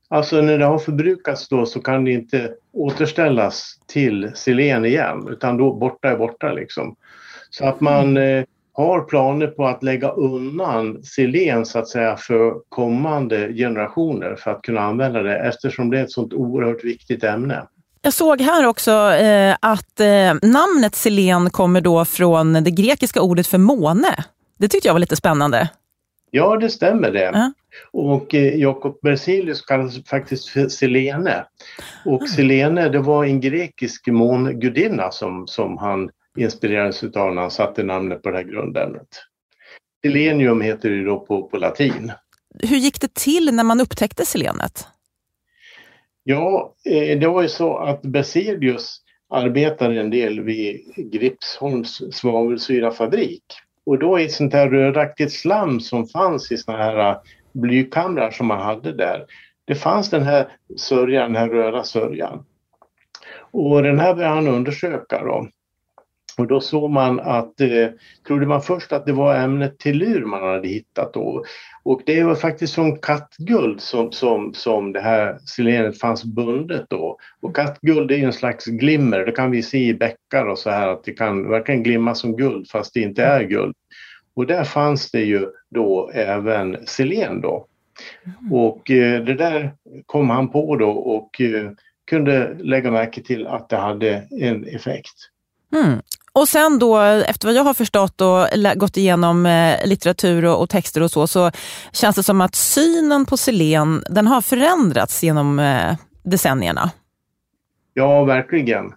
Alltså när det har förbrukats då så kan det inte återställas till selen igen, utan då borta är borta liksom. Så att man har planer på att lägga undan selen så att säga för kommande generationer för att kunna använda det, eftersom det är ett sånt oerhört viktigt ämne. Jag såg här också att namnet selen kommer då från det grekiska ordet för måne. Det tyckte jag var lite spännande. Ja, det stämmer det. Och Jakob Berzelius kallas faktiskt för Selene. Och Selene, det var en grekisk mångudinna som han inspirerades av när han satte namnet på det här grundämnet. Selenium heter det då på latin. Hur gick det till när man upptäckte selenet? Ja, det var ju så att Berzelius arbetade en del vid Gripsholms svavelsyrafabrik. Och då i sånt här rödaktigt slam som fanns i såna här blykamrar som man hade där. Det fanns den här sörjan, den här röda sörjan. Och den här började han undersöka då. Och då såg man att, trodde man först att det var ämnet tellur man hade hittat då. Och det var faktiskt som kattguld som det här selenet fanns bundet då. Och kattguld är ju en slags glimmer, det kan vi se i bäckar och så här att det kan verkligen glimma som guld fast det inte är guld. Och där fanns det ju då även selen då. Och det där kom han på då och kunde lägga märke till att det hade en effekt. Och sen då, efter vad jag har förstått och gått igenom litteratur och texter och så känns det som att synen på selen, den har förändrats genom decennierna. Ja, verkligen.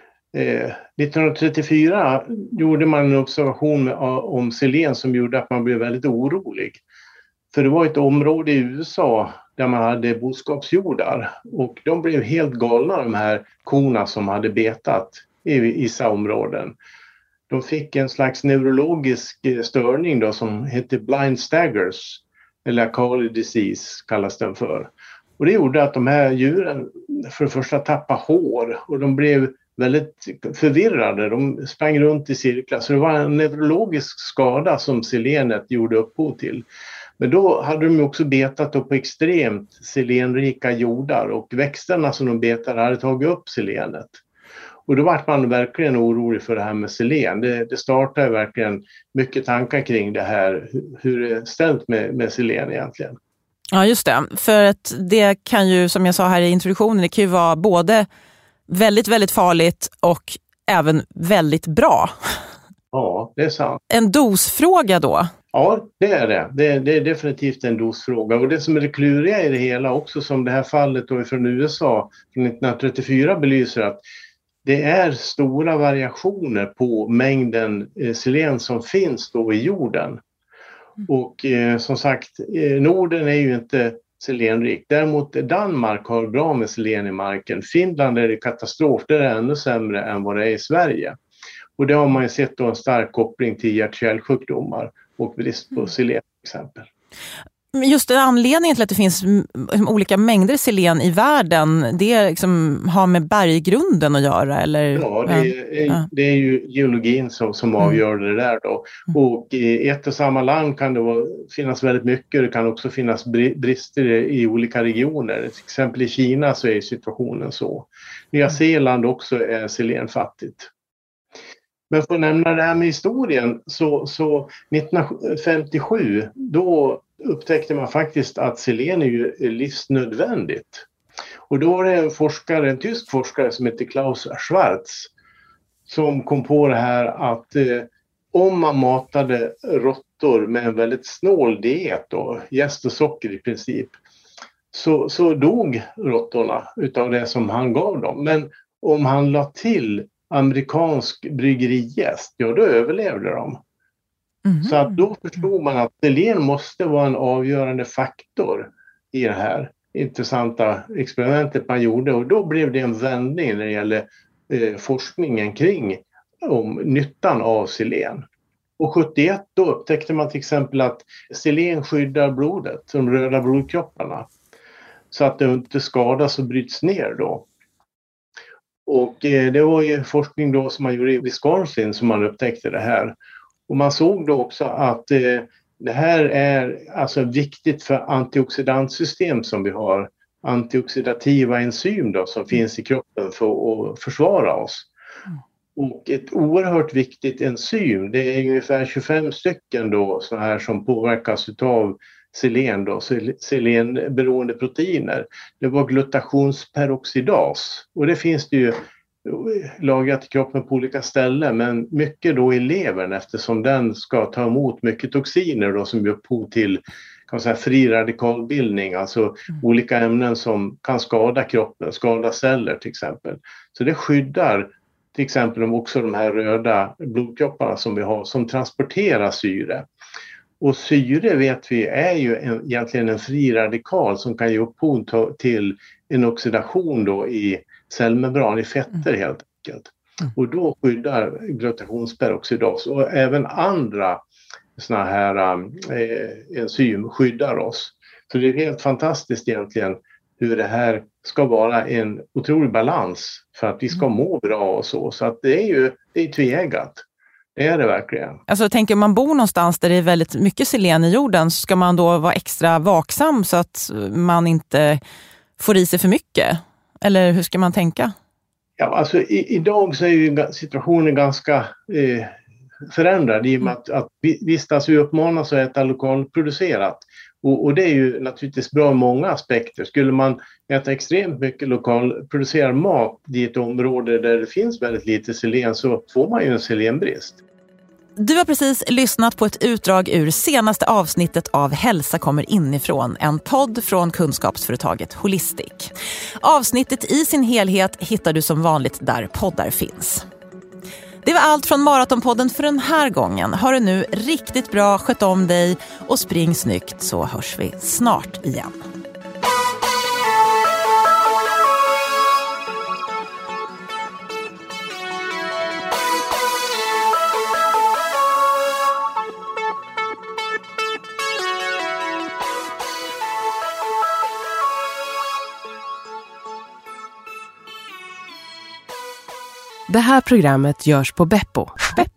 1934 gjorde man en observation om selen som gjorde att man blev väldigt orolig. För det var ett område i USA där man hade boskapsjordar och de blev helt galna, de här korna som hade betat i vissa områden. De fick en slags neurologisk störning då som heter blind staggers eller Acali disease kallas den för. Och det gjorde att de här djuren för det första tappade hår och de blev väldigt förvirrade. De sprang runt i cirklar så det var en neurologisk skada som selenet gjorde upphov till. Men då hade de också betat på extremt selenrika jordar och växterna som de betade hade tagit upp selenet. Och då var man verkligen orolig för det här med selen. Det startade verkligen mycket tankar kring det här, hur det är ställt med selen egentligen. Ja, just det. För att det kan ju, som jag sa här i introduktionen, det kan ju vara både väldigt, väldigt farligt och även väldigt bra. Ja, det är sant. En dosfråga då? Ja, det är det. Det är definitivt en dosfråga. Och det som är det kluriga i det hela också, som det här fallet då från USA från 1934 belyser, att det är stora variationer på mängden selen som finns då i jorden. Och som sagt, Norden är ju inte selenrik. Däremot Danmark har bra med selen i marken. Finland är det katastrof, det är ännu sämre än vad det är i Sverige. Och det har man ju sett då en stark koppling till hjärt-kärlsjukdomar och brist på selen till exempel. Just det, anledningen till att det finns olika mängder selen i världen, det liksom har med berggrunden att göra? Eller? Ja, det är ju geologin som avgör det där då. Och i ett och samma land kan det finnas väldigt mycket, det kan också finnas brister i olika regioner. Till exempel i Kina så är situationen så. Nya Zeeland också är selenfattigt. Men för att nämna det här med historien så 1957 då upptäckte man faktiskt att selen är ju livsnödvändigt. Och då var det en tysk forskare som heter Klaus Schwarz som kom på det här att om man matade råttor med en väldigt snål diet då, jäst och socker i princip, så dog råttorna utav det som han gav dem. Men om han la till amerikansk bryggerijäst, ja då överlevde de. Så att då förstod man att selen måste vara en avgörande faktor i det här intressanta experimentet man gjorde. Och då blev det en vändning när det gäller forskningen kring nyttan av selen. Och 71 då upptäckte man till exempel att selen skyddar blodet, de röda blodkropparna. Så att det inte skadas och bryts ner då. Och det var ju forskning då som man gjorde i Wisconsin som man upptäckte det här. Och man såg då också att det här är alltså viktigt för antioxidantsystem som vi har. antioxidativa enzym då, som finns i kroppen för att försvara oss. Och ett oerhört viktigt enzym, det är ungefär 25 stycken då, så här som påverkas utav selen då, selenberoende proteiner. Det var glutationsperoxidas, och det finns det ju lagrat i kroppen på olika ställen, men mycket då i levern, eftersom den ska ta emot mycket toxiner då, som ger upphov till, kan man säga, fri radikalbildning, alltså olika ämnen som kan skada kroppen, skada celler till exempel. Så det skyddar till exempel också de här röda blodkropparna som vi har, som transporterar syre. Och syre, vet vi, är ju egentligen en fri radikal som kan ge upphov till en oxidation då i cellmembran, i fetter helt enkelt. Och då skyddar glutationsperoxidas, och även andra såna här enzym skyddar oss. Så det är helt fantastiskt egentligen hur det här ska vara en otrolig balans för att vi ska må bra och så. Så att det är tveeggat. Det är det verkligen. Alltså, tänker man bor någonstans där det är väldigt mycket selen i jorden, så ska man då vara extra vaksam så att man inte får i sig för mycket? Eller hur ska man tänka? Ja, alltså idag så är ju situationen ganska förändrad i och med att vistas vi uppmanas att äta lokalproducerat. Och det är ju naturligtvis bra i många aspekter. Skulle man äta extremt mycket lokalproducerad mat i ett område där det finns väldigt lite selen, så får man ju en selenbrist. Du har precis lyssnat på ett utdrag ur senaste avsnittet av Hälsa kommer inifrån, en podd från kunskapsföretaget Holistic. Avsnittet i sin helhet hittar du som vanligt där poddar finns. Det var allt från Maratonpodden för den här gången. Ha det nu riktigt bra, sköt om dig och spring snyggt, så hörs vi snart igen. Det här programmet görs på Beppo.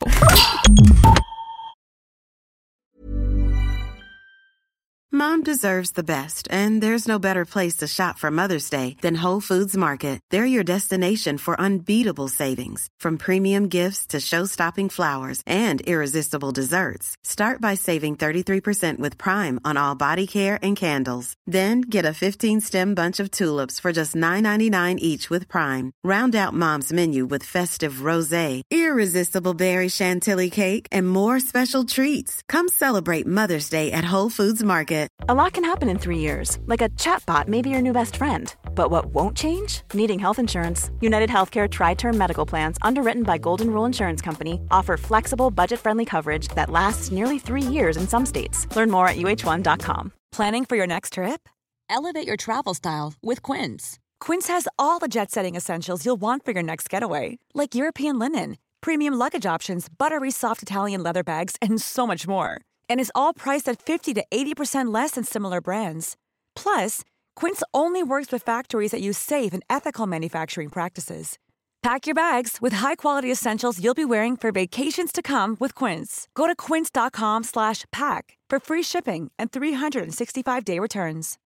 Mom deserves the best, and there's no better place to shop for Mother's Day than Whole Foods Market. They're your destination for unbeatable savings, from premium gifts to show-stopping flowers and irresistible desserts. Start by saving 33% with Prime on all body care and candles. Then get a 15-stem bunch of tulips for just $9.99 each with Prime. Round out Mom's menu with festive rosé, irresistible berry chantilly cake, and more special treats. Come celebrate Mother's Day at Whole Foods Market. A lot can happen in 3 years, like a chatbot may be your new best friend. But what won't change? Needing health insurance. United Healthcare Tri-Term Medical Plans, underwritten by Golden Rule Insurance Company, offer flexible, budget-friendly coverage that lasts nearly 3 years in some states. Learn more at uh1.com. Planning for your next trip? Elevate your travel style with Quince. Quince has all the jet-setting essentials you'll want for your next getaway, like European linen, premium luggage options, buttery soft Italian leather bags, and so much more. And is all priced at 50 to 80% less than similar brands. Plus, Quince only works with factories that use safe and ethical manufacturing practices. Pack your bags with high-quality essentials you'll be wearing for vacations to come with Quince. Go to quince.com/pack for free shipping and 365-day returns.